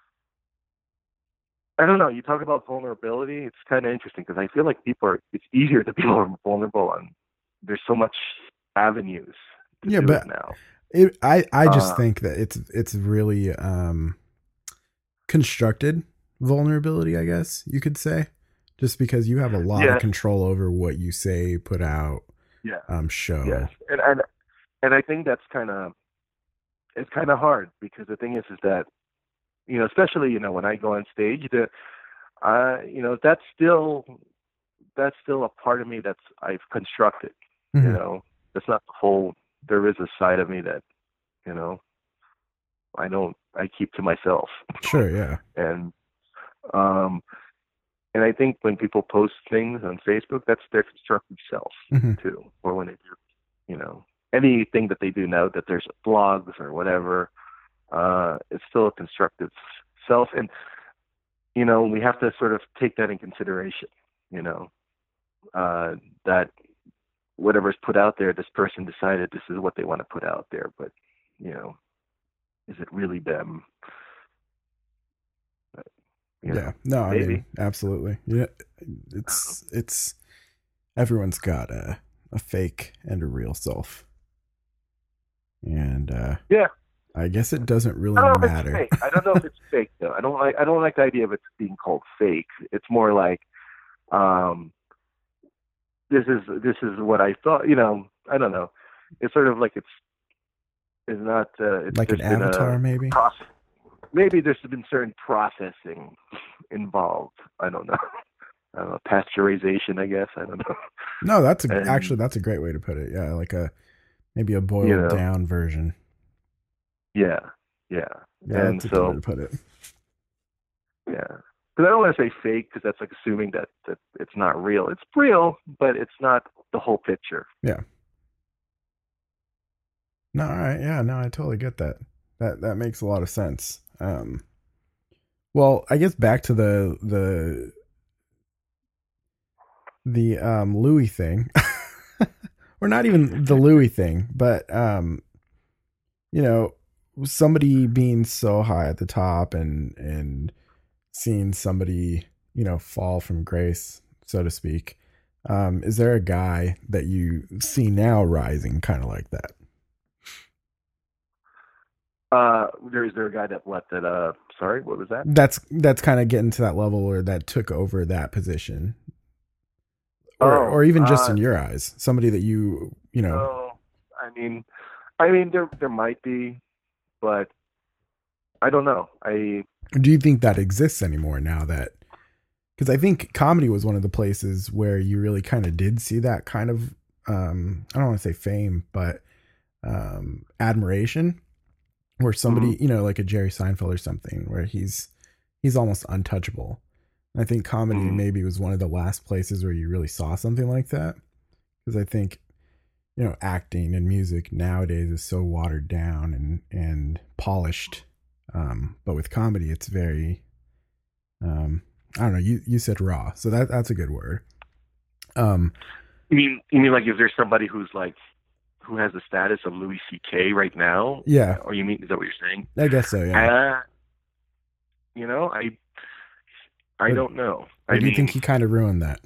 I don't know. You talk about vulnerability. It's kind of interesting because I feel like people are. It's easier to be more vulnerable on. There's so much avenues to Yeah, do it but now. I just Uh, think that it's really constructed vulnerability, I guess you could say, just because you have a lot of yes, control over what you say, put out, yeah, yes, show. and I think that's it's kind of hard because the thing is that especially when I go on stage, that's still a part of me that's I've constructed. You Hmm. know, that's not the whole. There is a side of me that you know I keep to myself, Sure, yeah. and um, and I think when people post things on Facebook, that's their constructive self Hmm. too, or when they do, anything that they do now that there's blogs or whatever, it's still a constructive self, and we have to sort of take that in consideration. You know, that whatever's put out there, this person decided this is what they want to put out there, but you know, is it really them? Uh, Yeah. No, I mean, maybe. absolutely. Yeah, Um, it's everyone's got a fake and a real self, and yeah, I guess it doesn't I really don't know if it's matter. fake. I don't know if it's fake though. I don't like the idea of it being called fake. It's more like um, this is what I thought. I don't know. It's sort of like it's not. Like an There's been avatar, a maybe. process. Maybe there's been certain processing involved. I don't know. I don't know, pasteurization, I guess. I don't know. No, And actually that's a great way to put it. Yeah, like a maybe a you boiled know, down version. yeah, yeah. Yeah, And that's a good way so, to put it. yeah, because I don't want to say fake because that's like assuming that it's not real. It's real, but it's not the whole picture. Yeah. No, all right. Yeah, no, I totally get that. That makes a lot of sense. Well, I guess back to the Louis thing. Or not even the Louis thing, but you know, somebody being so high at the top and seeing somebody, fall from grace, so to speak. Is there a guy that you see now rising kind of like that? Is there a guy that left that? Sorry, what was that? That's kind of getting to that level or that took over that position, or Oh, even just in your eyes, somebody that you. no. I mean, there might be, but I don't know. Do you think that exists anymore now that because I think comedy was one of the places where you really kind of did see that kind of I don't want to say fame, but admiration where Mhm. somebody, like a Jerry Seinfeld or something, where he's almost untouchable. And I think comedy Mhm. maybe was one of the last places where you really saw something like that. Because I think, acting and music nowadays is so watered down and polished. But with comedy, it's very I don't know, you said raw, so that's a good word. Um You mean like if there's somebody who has the status of Louis C.K. right now, yeah, or you mean is that what you're saying? I guess so, yeah. Uh, I Or don't know. or do you think he kind of ruined that?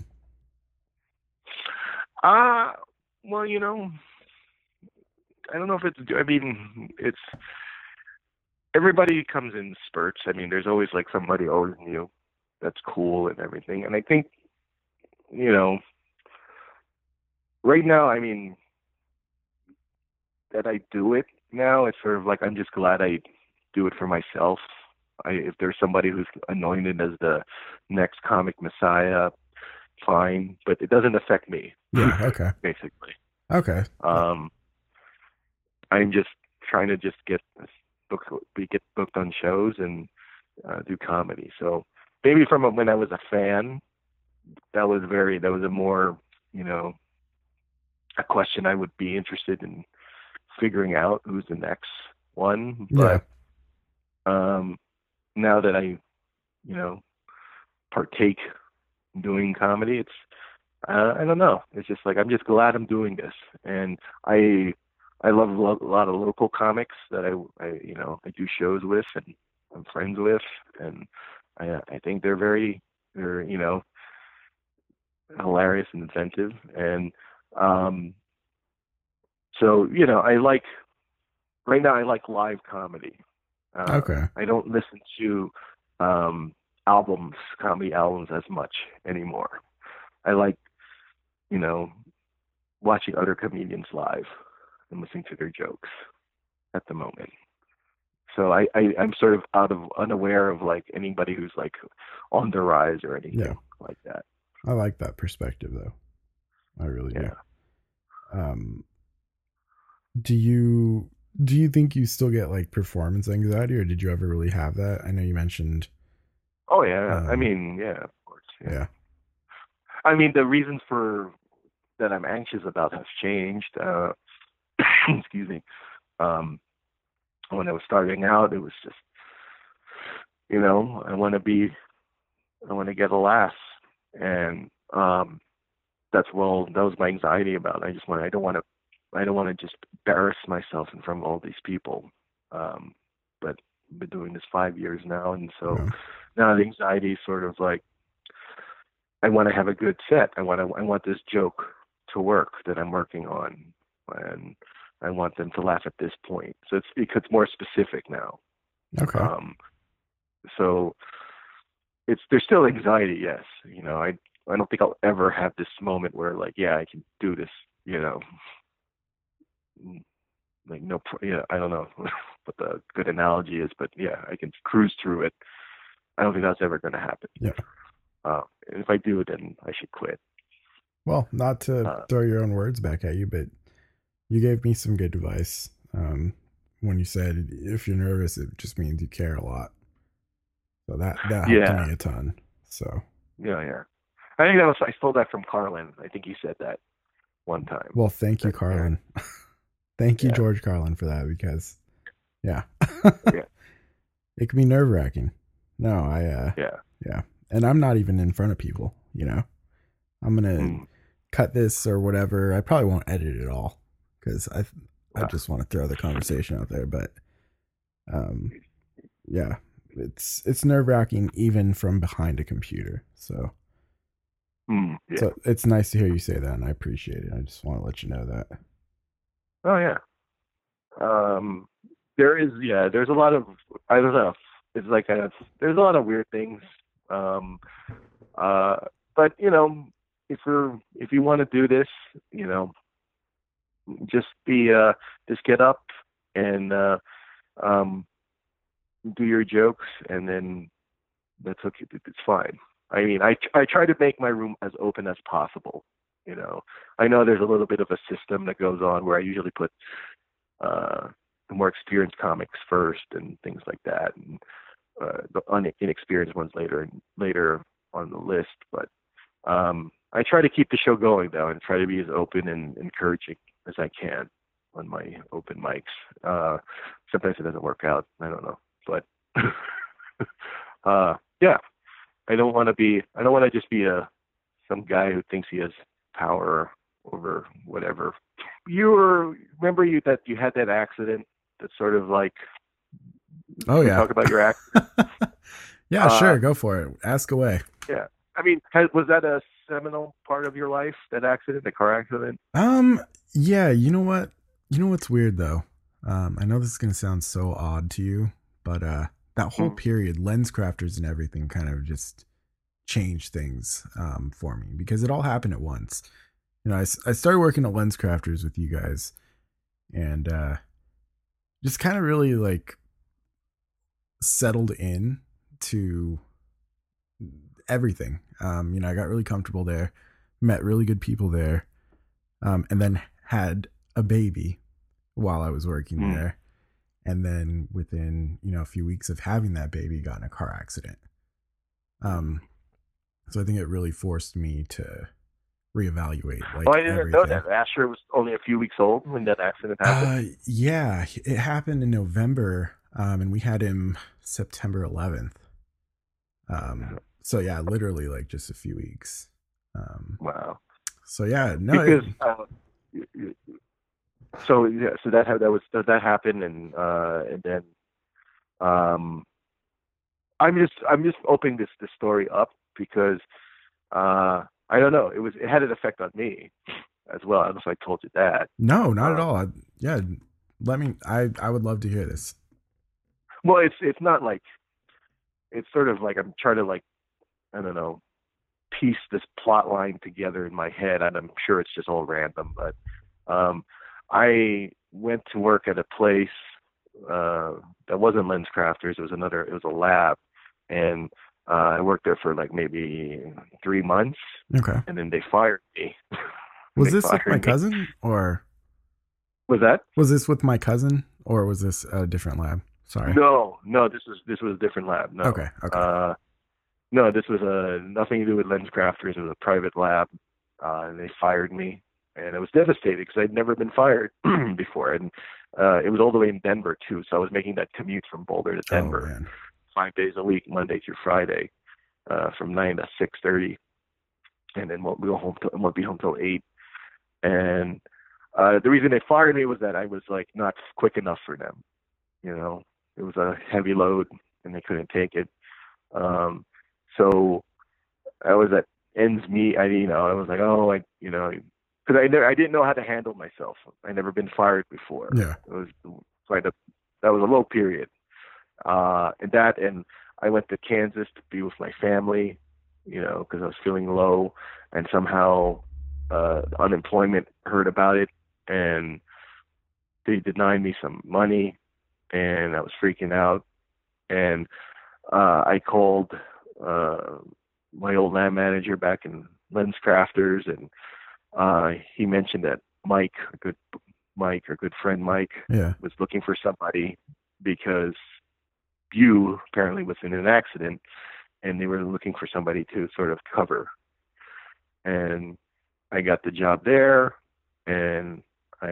Uh, well, I don't know if it's. It's everybody comes in spurts. There's always like somebody always new that's cool and everything. And I think you know, right now, that I do it now, it's sort of like I'm just glad I do it for myself. If there's somebody who's anointed as the next comic messiah, fine, but it doesn't affect me, Yeah, okay. basically. Okay. Um, I'm just trying to just get booked on shows and do comedy. So maybe from when I was a fan, that was a more, you know, a question I would be interested in figuring out who's the next. one, Yeah. but um, now that I, you know, partake in doing comedy, it's I don't know. It's just like I'm just glad I'm doing this, and I love a lot of local comics that I do shows with and I'm friends with, and I think they're hilarious and inventive, and um, so I like right now I like live comedy. Okay. I don't listen to um, comedy albums as much anymore. I like, you know, watching other comedians live and listening to their jokes at the moment. So I'm sort of unaware of like anybody who's like on the rise or Yeah. anything like that. I like that perspective though. I really do. Yeah. Um, do you think you still get like performance anxiety, or did you ever really have that? I know you mentioned Oh yeah. I um mean, yeah, of course. Yeah. yeah. I mean, the reasons for that I'm anxious about have changed. Excuse me. Um, when I was starting out, it was just, I want to get a laugh, and that was my anxiety about it. I don't want to just embarrass myself in front of all these people. Um, but I've been doing this 5 years now, and so Yeah. now the anxiety is sort of like I want to have a good set. I want this joke to work that I'm working on, and I want them to laugh at this point. So it becomes more specific now. Okay. Um, so there's still anxiety, yes. I don't think I'll ever have this moment where like, yeah, I can do this. You know, like yeah, I don't know what the good analogy is, but yeah, I can cruise through it. I don't think that's ever going to happen. Yeah. And if I do, then I should quit. Well, not to Uh, throw your own words back at you, but you gave me some good advice. When you said if you're nervous, it just means you care a lot. So that helped yeah, me a ton. So yeah. I think I stole that from Carlin. I think he said that one time. well, thank you, That Carlin. Thank you, yeah, George Carlin, for that because yeah. yeah, It can be nerve wracking. No, yeah. yeah. And I'm not even in front of people, I'm gonna Mm, cut this or whatever. I probably won't edit it all because I uh, just want to throw the conversation out there. But um, yeah, it's nerve wracking even from behind a computer. yeah. So it's nice to hear you say that, and I appreciate it. I just want to let you know that. Oh yeah. Um, there's a lot of I don't know. It's like there's a lot of weird things. Um, uh, but if you want to do this, you know, just just get up and um, do your jokes, and then that's okay. It's fine. I mean, I try to make my room as open as possible. I know there's a little bit of a system that goes on where I usually put uh, the more experienced comics first and things like that, and the inexperienced ones later on the list. But I try to keep the show going though, and try to be as open and encouraging as I can on my open mics. Sometimes it doesn't work out. I don't know, but yeah, I don't want to just be some guy who thinks he has power over whatever. Remember that you had that accident that sort of like, Oh can we yeah, talk about your accident? yeah, Uh, sure, go for it. Ask away. yeah. I mean, was that a seminal part of your life, that accident, the car accident? Yeah, you know what? You know what's weird though? I know this is gonna sound so odd to you, but that whole Mm. period, lens crafters and everything kind of just changed things for me because it all happened at once. I started working at Lens Crafters with you guys and just kind of really like settled in to everything. I got really comfortable there, met really good people there, and then had a baby while I was working Mm. there. And then within, a few weeks of having that baby, got in a car accident. So I think it really forced me to reevaluate like Oh, I didn't know everything. that. Asher was only a few weeks old when that accident happened. Yeah, it happened in November, and we had him September 11th. So yeah, literally like just a few weeks. Um, Wow. so yeah, no, Because so yeah, so that happened, and then um, I'm just opening this story up because I don't know. It had an effect on me as well. I don't know if I told you that. no, not at Um, all. Yeah, I would love to hear this. well, it's not like it's sort of like I'm trying to like I don't know piece this plot line together in my head, and I'm sure it's just all random. But um, I went to work at a place that wasn't Lens Crafters. It was a lab, and I worked there for like maybe 3 months, Okay. and then they fired me. Was They this with my fired me. cousin or Was that? was this with my cousin or was this a different lab? Sorry. No, no. This was a different lab. No, Okay. Okay. no. This was nothing to do with Lens Crafters. It was a private lab, and they fired me, and it was devastating because I'd never been fired before, and it was all the way in Denver too. So I was making that commute from Boulder to Oh Denver man. 5 days a week, Monday through Friday, from 9 to 6:30, and then won't be home till 8. And the reason they fired me was that I was like not quick enough for them. You know, it was a heavy load, and they couldn't take it. So I was at ends meet. I was like, oh, because I didn't know how to handle myself. I never been fired before. Yeah. It was quite a that was a low period. And I went to Kansas to be with my family, because I was feeling low, and somehow unemployment heard about it, and they denied me some money, and I was freaking out, and I called uh, my old land manager back in Lens Crafters, and he mentioned that our good friend Mike, Yeah. was looking for somebody because you apparently was in an accident, and they were looking for somebody to sort of cover. And I got the job there, and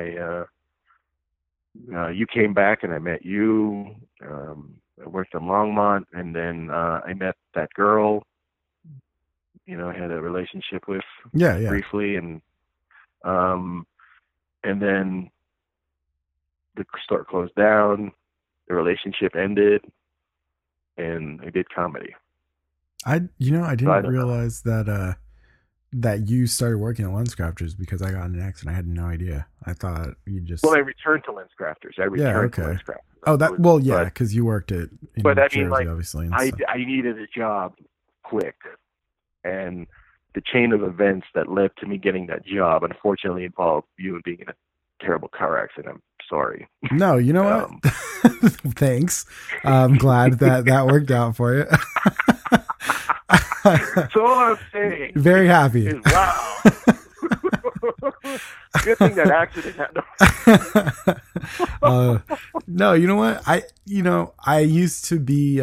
you came back, and I met you. I worked in Longmont, and then I met that girl. I had a relationship with Yeah. Yeah. briefly, um, and then the store closed down. The relationship ended, and I did comedy. I So I didn't don't know. realize that you started working at Lens Crafters because I got in an accident. I had no idea. I thought you Well, I just returned to Lens Crafters. I yeah. returned to Okay. Lens Crafters. Oh, I was, well, yeah, but because you worked it but in I mean, Jersey, like, obviously, and I stuff. I needed a job quick, and the chain of events that led to me getting that job unfortunately involved you being in a terrible car accident. I'm sorry. No, you know what? Um, Thanks. I'm glad that worked out for you. so all I'm saying Very happy. is, wow. Good thing that accident happened. uh, no, you know what? I used to be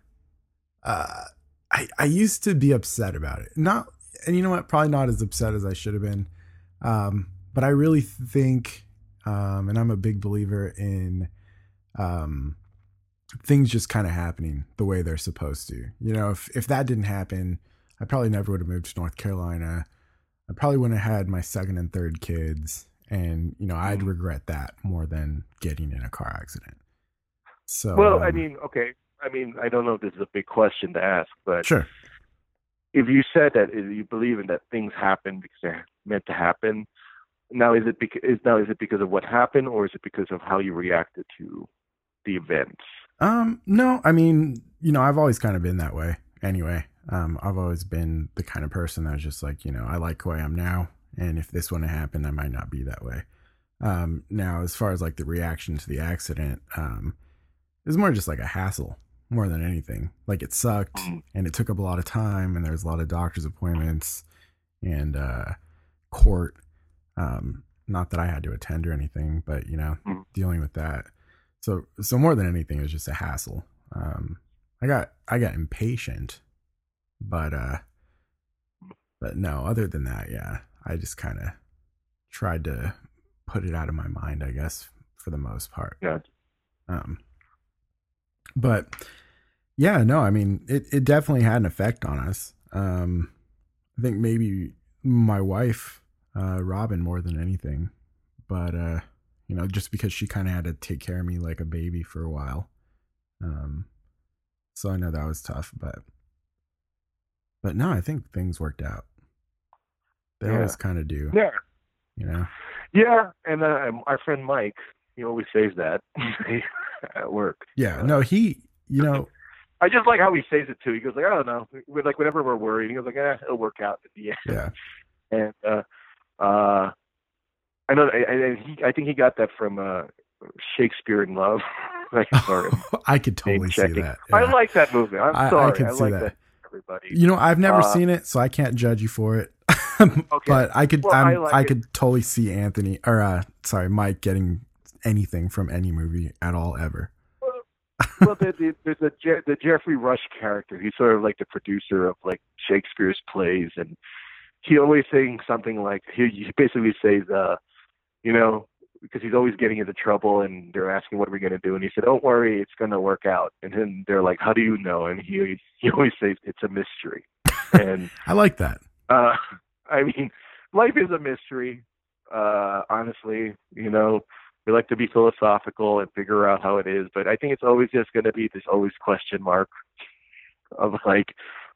I used to be upset about it. Not, and you know what? Probably not as upset as I should have been. But I really think, and I'm a big believer in things just kind of happening the way they're supposed to. If that didn't happen, I probably never would have moved to North Carolina. I probably wouldn't have had my second and third kids. And, I'd regret that more than getting in a car accident. So, Well, I mean, okay. I mean, I don't know if this is a big question to ask, but sure. if you said that you believe in that things happen because they're meant to happen, now is it because of what happened, or is it because of how you reacted to the events? No, I mean, I've always kind of been that way anyway. I've always been the kind of person that was just like, I like who I am now. And if this wouldn't happen, I might not be that way. Now, as far as like the reaction to the accident, it was more just like a hassle more than anything. Like it sucked and it took up a lot of time and there's a lot of doctor's appointments and, court. Not that I had to attend or anything, but dealing with that. So more than anything, it was just a hassle. I got impatient, but no, other than that, yeah, I just kind of tried to put it out of my mind, I guess, for the most part. Yeah. But yeah, no, I mean, it definitely had an effect on us. I think maybe my wife, Robin, more than anything, but, you know, just because she kind of had to take care of me like a baby for a while. So I know that was tough, but no, I think things worked out. They always kind of do. Yeah. You know? Yeah. And our friend Mike, he always says that at work. Yeah. No, he, you know, I just like how he says it too. He goes like, I don't know. We're like, whenever we're worried, he goes like, it'll work out at the end. Yeah. And I know. I think he got that from Shakespeare in Love. Sorry, I could totally see that. Yeah. I like that movie. I'm sorry. I can see like that. Everybody. You know, I've never seen it, so I can't judge you for it. Okay. But I could. Well, I could totally see Mike getting anything from any movie at all ever. Well, there's the Jeffrey Rush character. He's sort of like the producer of like Shakespeare's plays, and he always saying something like he basically says, you know, because he's always getting into trouble, and they're asking what are we going to do, and he said, "Don't worry, it's going to work out." And then they're like, "How do you know?" And he always says, "It's a mystery." And I like that. I mean, life is a mystery. Honestly, you know. We like to be philosophical and figure out how it is, but I think it's always just going to be this always question mark of like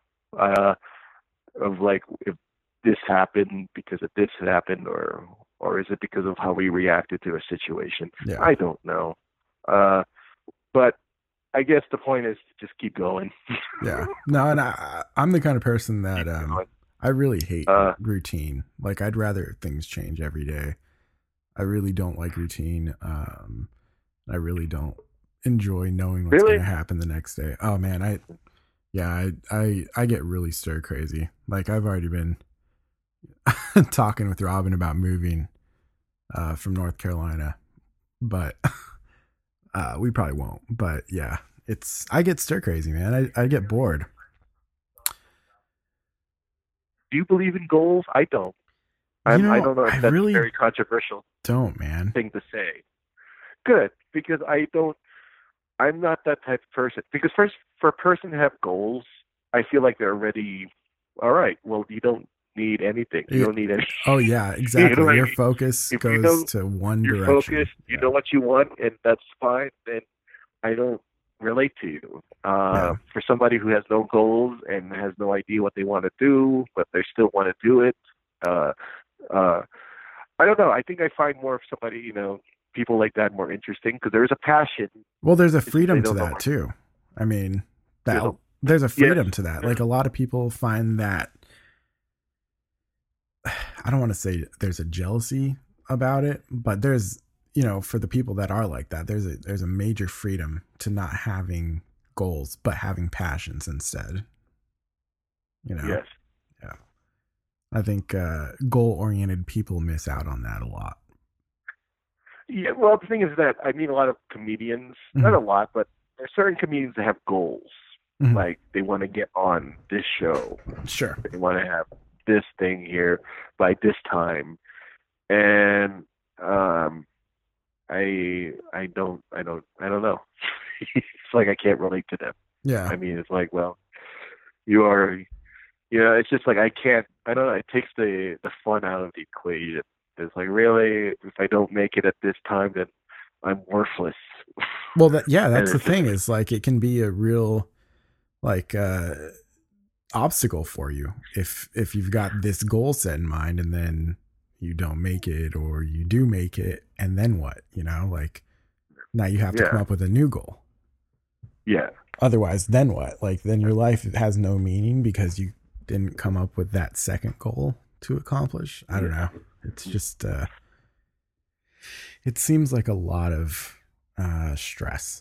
if this happened because of this happened, or is it because of how we reacted to a situation? Yeah. I don't know, but I guess the point is to just keep going. Yeah, no, and I'm the kind of person that I really hate routine. Like I'd rather things change every day. I really don't like routine. I really don't enjoy knowing what's going to happen the next day. Oh man, I get really stir crazy. Like I've already been talking with Robin about moving from North Carolina, but we probably won't. But yeah, I get stir crazy, man. I get bored. Do you believe in goals? I don't. I don't know if that's really very controversial. Don't, man. Thing to say. Good, because I'm not that type of person. Because first, for a person to have goals, I feel like they're already all right. Well, you don't need anything. You don't need anything. Oh yeah, exactly. You know your focus goes to one direction. You're focused. You know what you want, and that's fine. Then I don't relate to you. For somebody who has no goals and has no idea what they want to do, but they still want to do it. I don't know. I think I find more of somebody, you know, people like that more interesting because there is a passion. Well, there's a freedom to that too. I mean, there's a freedom to that. Like a lot of people find that. I don't want to say there's a jealousy about it, but there's, you know, for the people that are like that, there's a major freedom to not having goals, but having passions instead. You know? Yes. Yeah. I think goal-oriented people miss out on that a lot. Yeah, well, the thing is that I meet a lot of comedians, not a lot, but there are certain comedians that have goals. Mm-hmm. Like they want to get on this show. Sure. They want to have this thing here by this time. And I don't know. It's like I can't relate to them. Yeah. I mean, it's like, well, it's just like I don't know, it takes the fun out of the equation. It's like, really, if I don't make it at this time, then I'm worthless. Well, that's the thing is like it can be a real like obstacle for you if you've got this goal set in mind and then you don't make it, or you do make it, and then what? You know, like now you have to come up with a new goal. Yeah. Otherwise, then what? Like then your life has no meaning because you didn't come up with that second goal to accomplish. I don't know. It's just it seems like a lot of stress.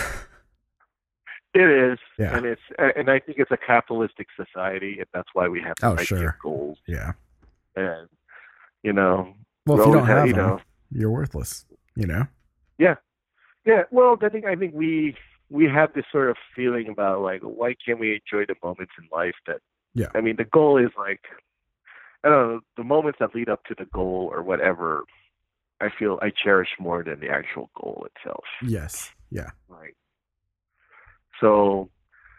It is. Yeah. And I think it's a capitalistic society, and that's why we have to get goals. Yeah. And you know, well, if you don't have them, you're worthless, you know? Yeah. Yeah. Well, I think we have this sort of feeling about like, why can't we enjoy the moments in life that, I mean, the goal is like, I don't know, the moments that lead up to the goal or whatever, I feel I cherish more than the actual goal itself. Yes. Yeah. Right. So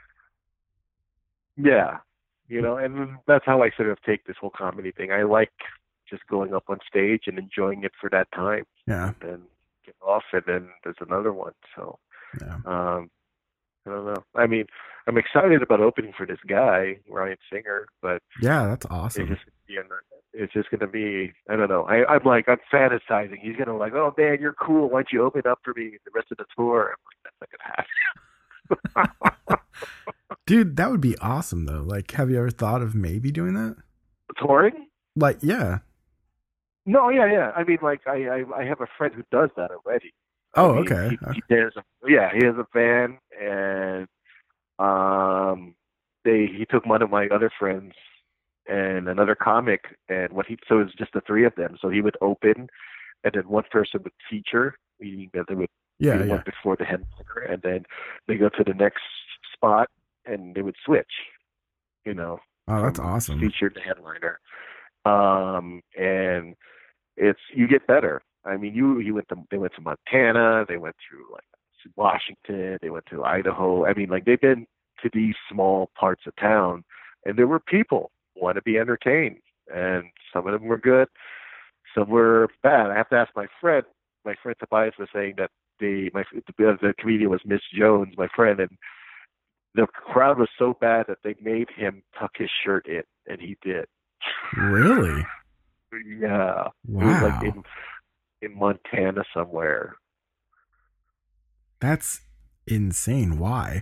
yeah, and that's how I sort of take this whole comedy thing. I like just going up on stage and enjoying it for that time, Yeah. and then get off, and then there's another one. So, Yeah. I don't know. I mean, I'm excited about opening for this guy, Ryan Singer, but Yeah, that's it's awesome. just, it's just gonna be, I don't know. I'm fantasizing. He's gonna like, oh man, you're cool. Why don't you open up for me the rest of the tour? I'm like, that's not gonna happen. Dude, that would be awesome though. Like, have you ever thought of maybe doing that? Touring? Like, yeah. No, yeah, yeah. I mean, like, I have a friend who does that already. I Oh, mean, okay. he has a van, and he took one of my other friends and another comic, and so it was just the three of them. So he would open, and then one person would feature, meaning that they would Yeah, be one yeah. before the headliner, and then they go to the next spot, and they would switch, Oh, that's from awesome. featured to headliner. And you get better. I mean, they went to Montana, they went through like Washington, they went to Idaho. I mean, like they've been to these small parts of town, and there were people who want to be entertained, and some of them were good, some were bad. I have to ask my friend. My friend Tobias was saying that the comedian was Miss Jones, my friend, and the crowd was so bad that they made him tuck his shirt in, and he did. Really? Yeah, it was like Wow. in Montana somewhere. That's insane. Why?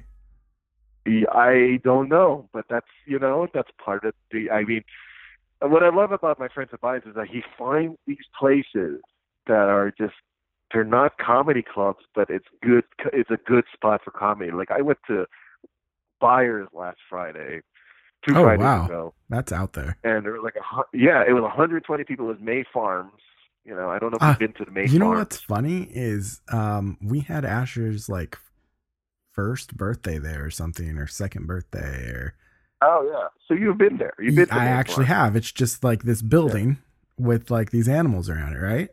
I don't know, but that's part of the. I mean, what I love about my friend Tobias is that he finds these places that are just, they're not comedy clubs, but it's good. It's a good spot for comedy. Like I went to Byers last Friday, two Oh, Fridays wow. ago, That's out there. and there were like it was 120 people. It was May Farms. I don't know if Uh, you've been to the May you know Farms. what's funny is we had Asher's like first birthday there or something, or second birthday, or Oh yeah. So you've been there. You've been to I May actually Farms. have. It's just like this Yeah. building with like these animals around it, right?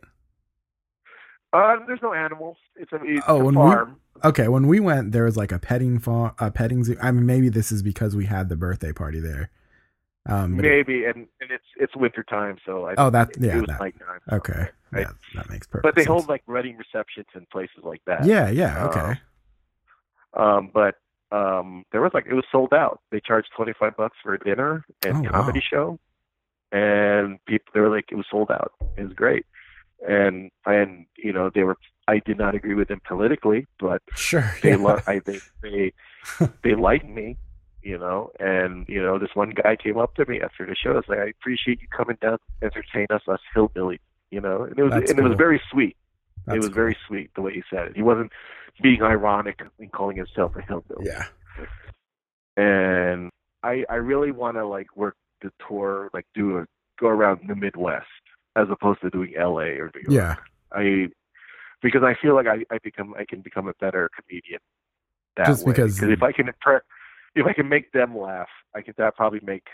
There's no animals. It's Oh, a farm. when we went, there was like a petting farm, a petting zoo. I mean, maybe this is because we had the birthday party there. But Maybe, and it's winter time, so oh, it was that nighttime. So okay, I, yeah, that makes but perfect they sense. hold like wedding receptions and places like that. Yeah, yeah, Um, okay. but there was it was sold out. They charged $25 for a dinner and Oh comedy wow, show, and people, they were like, it was sold out. It was great, and they were. I did not agree with them politically, but sure, they yeah, lo- I they liked me, and this one guy came up to me after the show. I was like, I appreciate you coming down to entertain us hillbillies, and that's it was cool. very sweet. It That's was cool. very sweet the way he said it. He wasn't being ironic in calling himself a hillbilly. Yeah, And I really want to work the tour, go around the Midwest as opposed to doing LA or New York. yeah. Because I feel like I can become a better comedian that Just way. because, Because if I can make them laugh, that probably make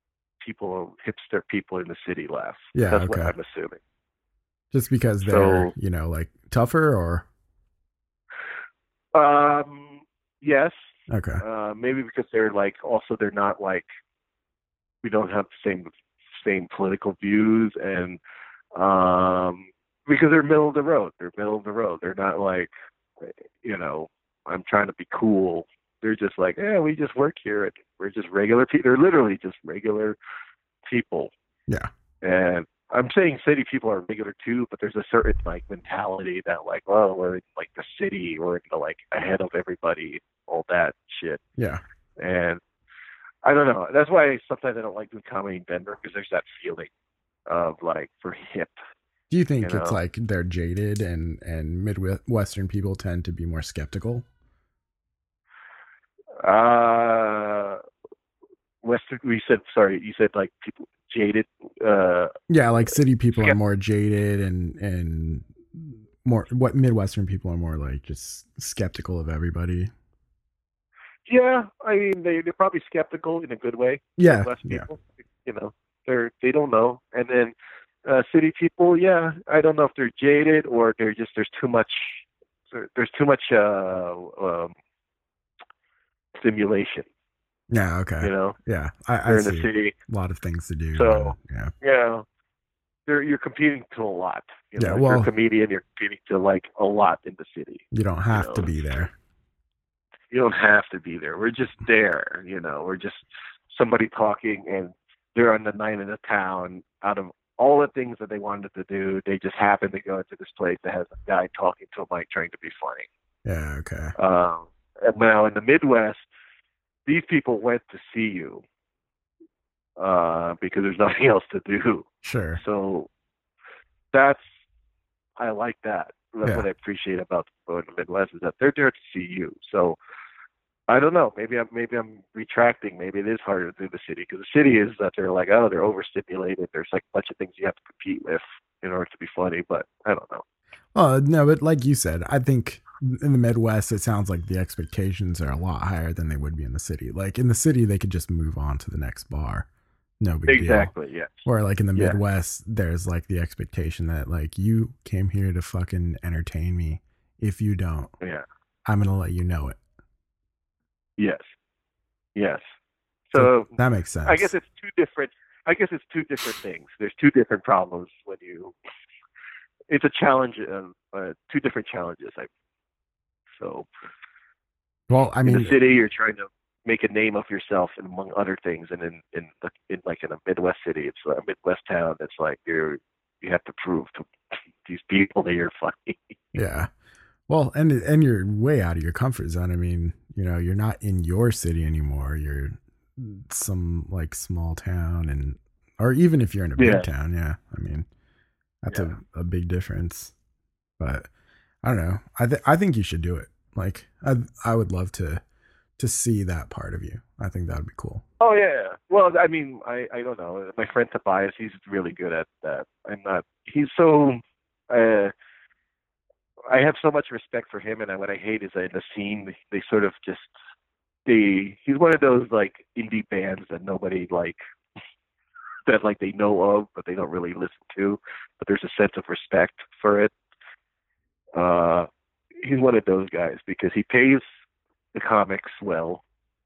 hipster people in the city laugh. yeah, That's what okay. I'm assuming. Just because they're So, like tougher, or yes, okay, maybe because they're not we don't have the same political views, and because they're middle of the road. They're middle of the road. They're not I'm trying to be cool. They're just like, yeah, we just work here, and we're just regular people. They're literally just regular people. yeah, And I'm saying city people are regular too, but there's a certain mentality that oh, we're in the city, we're in ahead of everybody, all that shit. yeah. And I don't know. That's why sometimes I don't like doing comedy in Denver, because there's that feeling of for hip, Do you you think it's know. like they're jaded and Midwestern people tend to be more skeptical? Western. You said people jaded. Yeah, like city people are Skept- more jaded and more what Midwestern people are more like just skeptical of everybody. yeah, I mean they're probably skeptical in a good way. Yeah, Midwest yeah. people, you know. They don't know. And then city people, yeah, I don't know if they're jaded or there's too much stimulation. Yeah. Okay. You know, Yeah. I they're in the see city, a lot of things to do. And so yeah. yeah, you're competing to a lot. You Yeah. know, if you're a Well, comedian, you're competing to like a lot in the city. you don't You have know, to be there. you don't have to be there. We're just there. You know, we're just somebody talking, and they're on the night in the town. Out of all the things that they wanted to do, they just happen to go into this place that has a guy talking to a mic trying to be funny. Yeah. Okay. And now in the Midwest, these people went to see you because there's nothing else to do. Sure. So that's I like that. That's Yeah. what I appreciate about people in the Midwest is that they're there to see you. So I don't know. Maybe I'm retracting. Maybe it is harder to do the city because the city is that they're like, oh, they're overstimulated. There's like a bunch of things you have to compete with in order to be funny. But I don't know. Well, no, but like you said, I think in the Midwest, it sounds like the expectations are a lot higher than they would be in the city. Like in the city, they could just move on to the next bar. No big deal. Exactly. Yes. Or like in the Yeah. Midwest, there's like the expectation that like you came here to fucking entertain me. If you don't, Yeah. I'm going to let you know it. Yes. Yes. So So that makes sense. I guess it's two different. I guess it's two different things. There's two different problems when you. It's a challenge. Two different challenges. So Well, I in mean, the city, you're trying to make a name of yourself, and among other things, and in like in a Midwest city, it's a Midwest town. It's like you have to prove to these people that you're funny. yeah. Well, and you're way out of your comfort zone. I mean, you know, you're not in your city anymore. You're some like small town, and or even if you're in a Yeah. big town, yeah. I mean, that's Yeah. a big difference. But I don't know. I think you should do it. Like I would love to see that part of you. I think that would be cool. Oh yeah. Well, I mean, I don't know. My friend Tobias, he's really good at that. I'm not. He's so. I have so much respect for him, and what I hate is that in the scene they sort of just he's one of those like indie bands that nobody like that like they know of but they don't really listen to, but there's a sense of respect for it. Uh, he's one of those guys because he pays the comics well,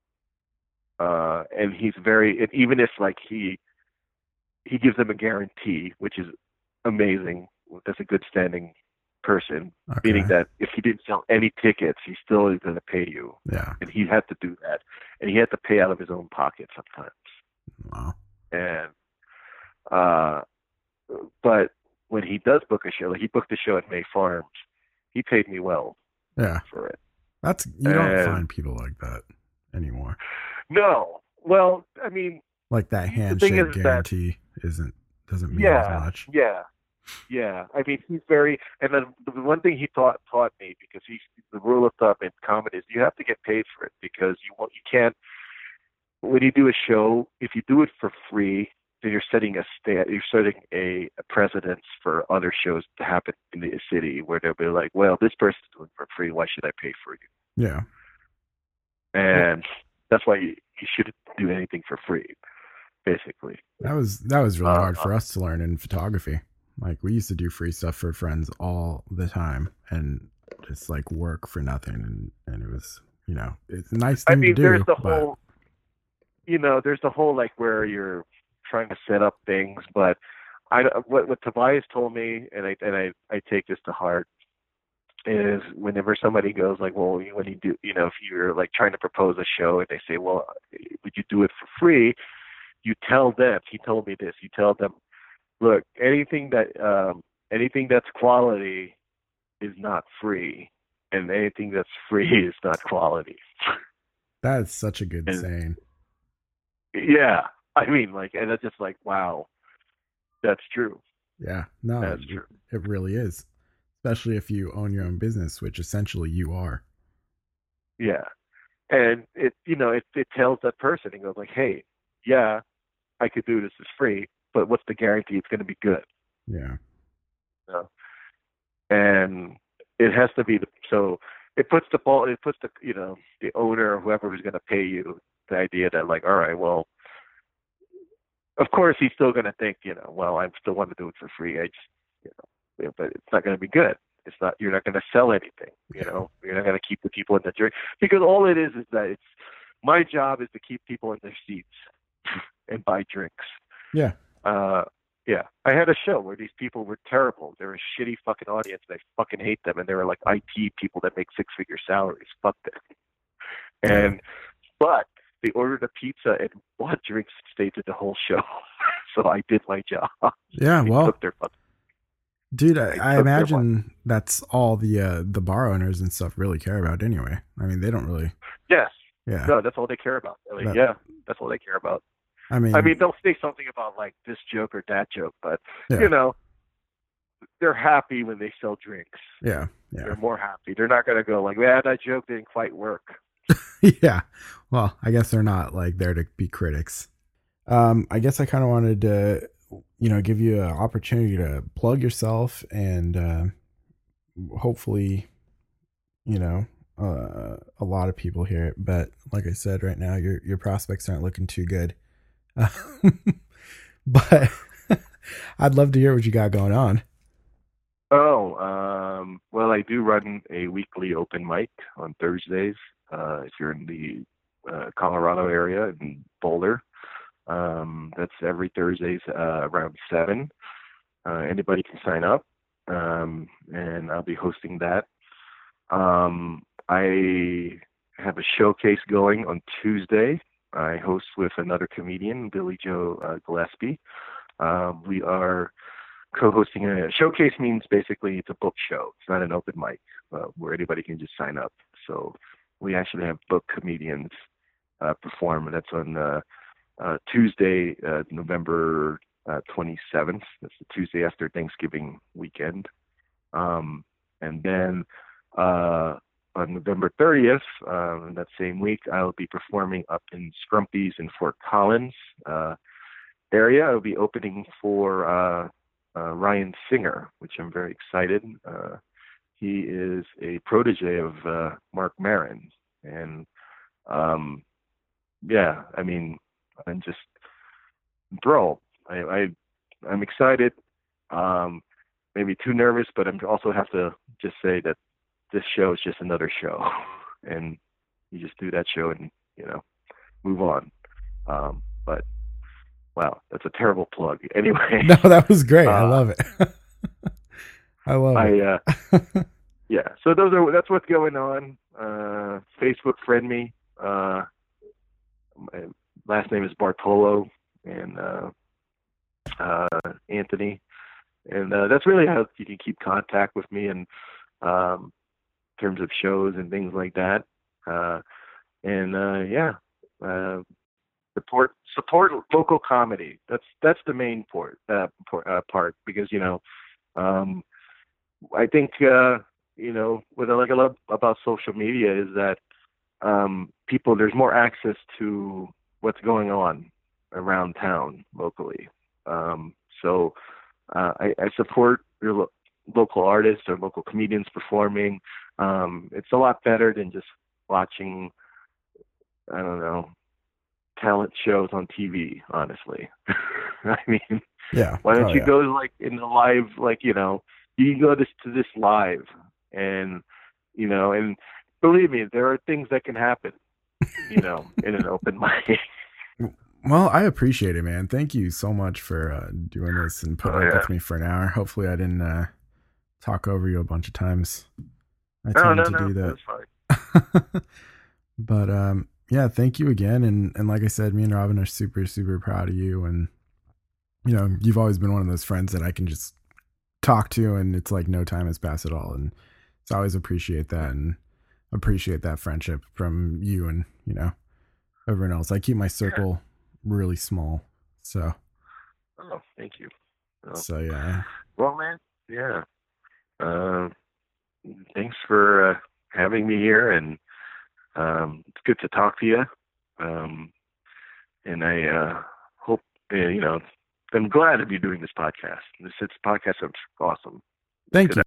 and he's very and even if like he gives them a guarantee, which is amazing. That's a good standing person, Okay. meaning that if he didn't sell any tickets, he still is going to pay you. Yeah. And he had to do that. And he had to pay out of his own pocket sometimes. Wow. And, but when he does book a show, like he booked a show at May Farms, he paid me well Yeah. for it. That's you don't And- find people like that anymore. No. Well, I mean, Like that The thing handshake is that- guarantee doesn't mean as much. Yeah. I mean, he's very, and then the one thing he taught me because the rule of thumb in comedy is you have to get paid for it because you can't when you do a show if you do it for free then you're setting a precedence for other shows to happen in the city where they'll be like, well, this person's doing it for free, why should I pay for you? Yeah. And that's why you shouldn't do anything for free, basically. That was really hard for us to learn in photography. Like we used to do free stuff for friends all the time and just like work for nothing and it was, you know, it's a nice thing to do. There's the but- whole there's the whole like where you're trying to set up things, but what Tobias told me and I take this to heart is whenever somebody goes like, well, when you do, if you're like trying to propose a show and they say, well, would you do it for free? You tell them, he told me this, you tell them, look, anything that's quality is not free, and anything that's free is not quality. That's such a good saying. Yeah. I mean, like, and it's just like, wow, that's true. Yeah. No, That's true. It really is. Especially if you own your own business, which essentially you are. Yeah. And it tells that person, it goes like, hey, yeah, I could do this for free, but what's the guarantee it's going to be good? Yeah. And it has to be so it puts the owner or whoever who's going to pay you the idea that like, all right, well, of course, he's still going to think, well, I still want to do it for free. I just, but it's not going to be good. It's not. You're not going to sell anything. You're not going to keep the people in the drink, because all it is that it's my job is to keep people in their seats and buy drinks. Yeah. Yeah. I had a show where these people were terrible. They were a shitty fucking audience, and I fucking hate them. And they were like IT people that make six-figure salaries. Fuck them. But they ordered a pizza and bought drinks and stayed through the whole show. So I did my job. Yeah, They well, took their fucking, dude, I imagine that's all the bar owners and stuff really care about anyway. I mean, they don't really. Yes. Yeah. No, that's all they care about. Like, yeah, that's all they care about. I mean, they'll say something about like this joke or that joke, but yeah. They're happy when they sell drinks. Yeah. They're more happy. They're not going to go like, that joke didn't quite work. Yeah. Well, I guess they're not like there to be critics. I guess I kind of wanted to, give you an opportunity to plug yourself and hopefully, a lot of people hear it. But like I said, right now your prospects aren't looking too good. But I'd love to hear what you got going on. Well, I do run a weekly open mic on Thursdays. If you're in the Colorado area in Boulder, that's every Thursdays around 7. Anybody can sign up, and I'll be hosting that. I have a showcase going on Tuesday. I host with another comedian, Billy Joe Gillespie. We are co-hosting a showcase. Means basically it's a book show. It's not an open mic where anybody can just sign up. So we actually have book comedians perform, and that's on Tuesday, November 27th. That's the Tuesday after Thanksgiving weekend. And then on November 30th, that same week, I'll be performing up in Scrumpy's in Fort Collins area. I'll be opening for Ryan Singer, which I'm very excited. He is a protege of Mark Maron. And I'm just enthralled. I'm excited, maybe too nervous, but I also have to just say that this show is just another show, and you just do that show and move on. But wow, that's a terrible plug. Anyway, no, that was great. I love it. I love it. Yeah. So that's what's going on. Facebook friend me. My last name is Bartolo, and Anthony, and that's really how you can keep contact with me, and in terms of shows and things like that. Support local comedy. That's the main part, because I think what I love about social media is that there's more access to what's going on around town locally. So I support your local artists or local comedians performing. It's a lot better than just watching, I don't know, talent shows on TV, honestly. I mean, yeah. Why don't you go like in the live, you can go to this live, and and believe me, there are things that can happen, in an open mic. Well, I appreciate it, man. Thank you so much for doing this and putting up with me for an hour. Hopefully I didn't talk over you a bunch of times. I tend to do that. That's fine. But yeah, thank you again. And like I said, me and Robin are super, super proud of you. And, you've always been one of those friends that I can just talk to, and it's like no time has passed at all. And so I always appreciate that, and appreciate that friendship from you and, everyone else. I keep my circle really small. So. Oh, thank you. Well, so, yeah. Well, man, yeah. Thanks for having me here, and it's good to talk to you. And I hope, I'm glad to be doing this podcast. This podcast is awesome. Thank you.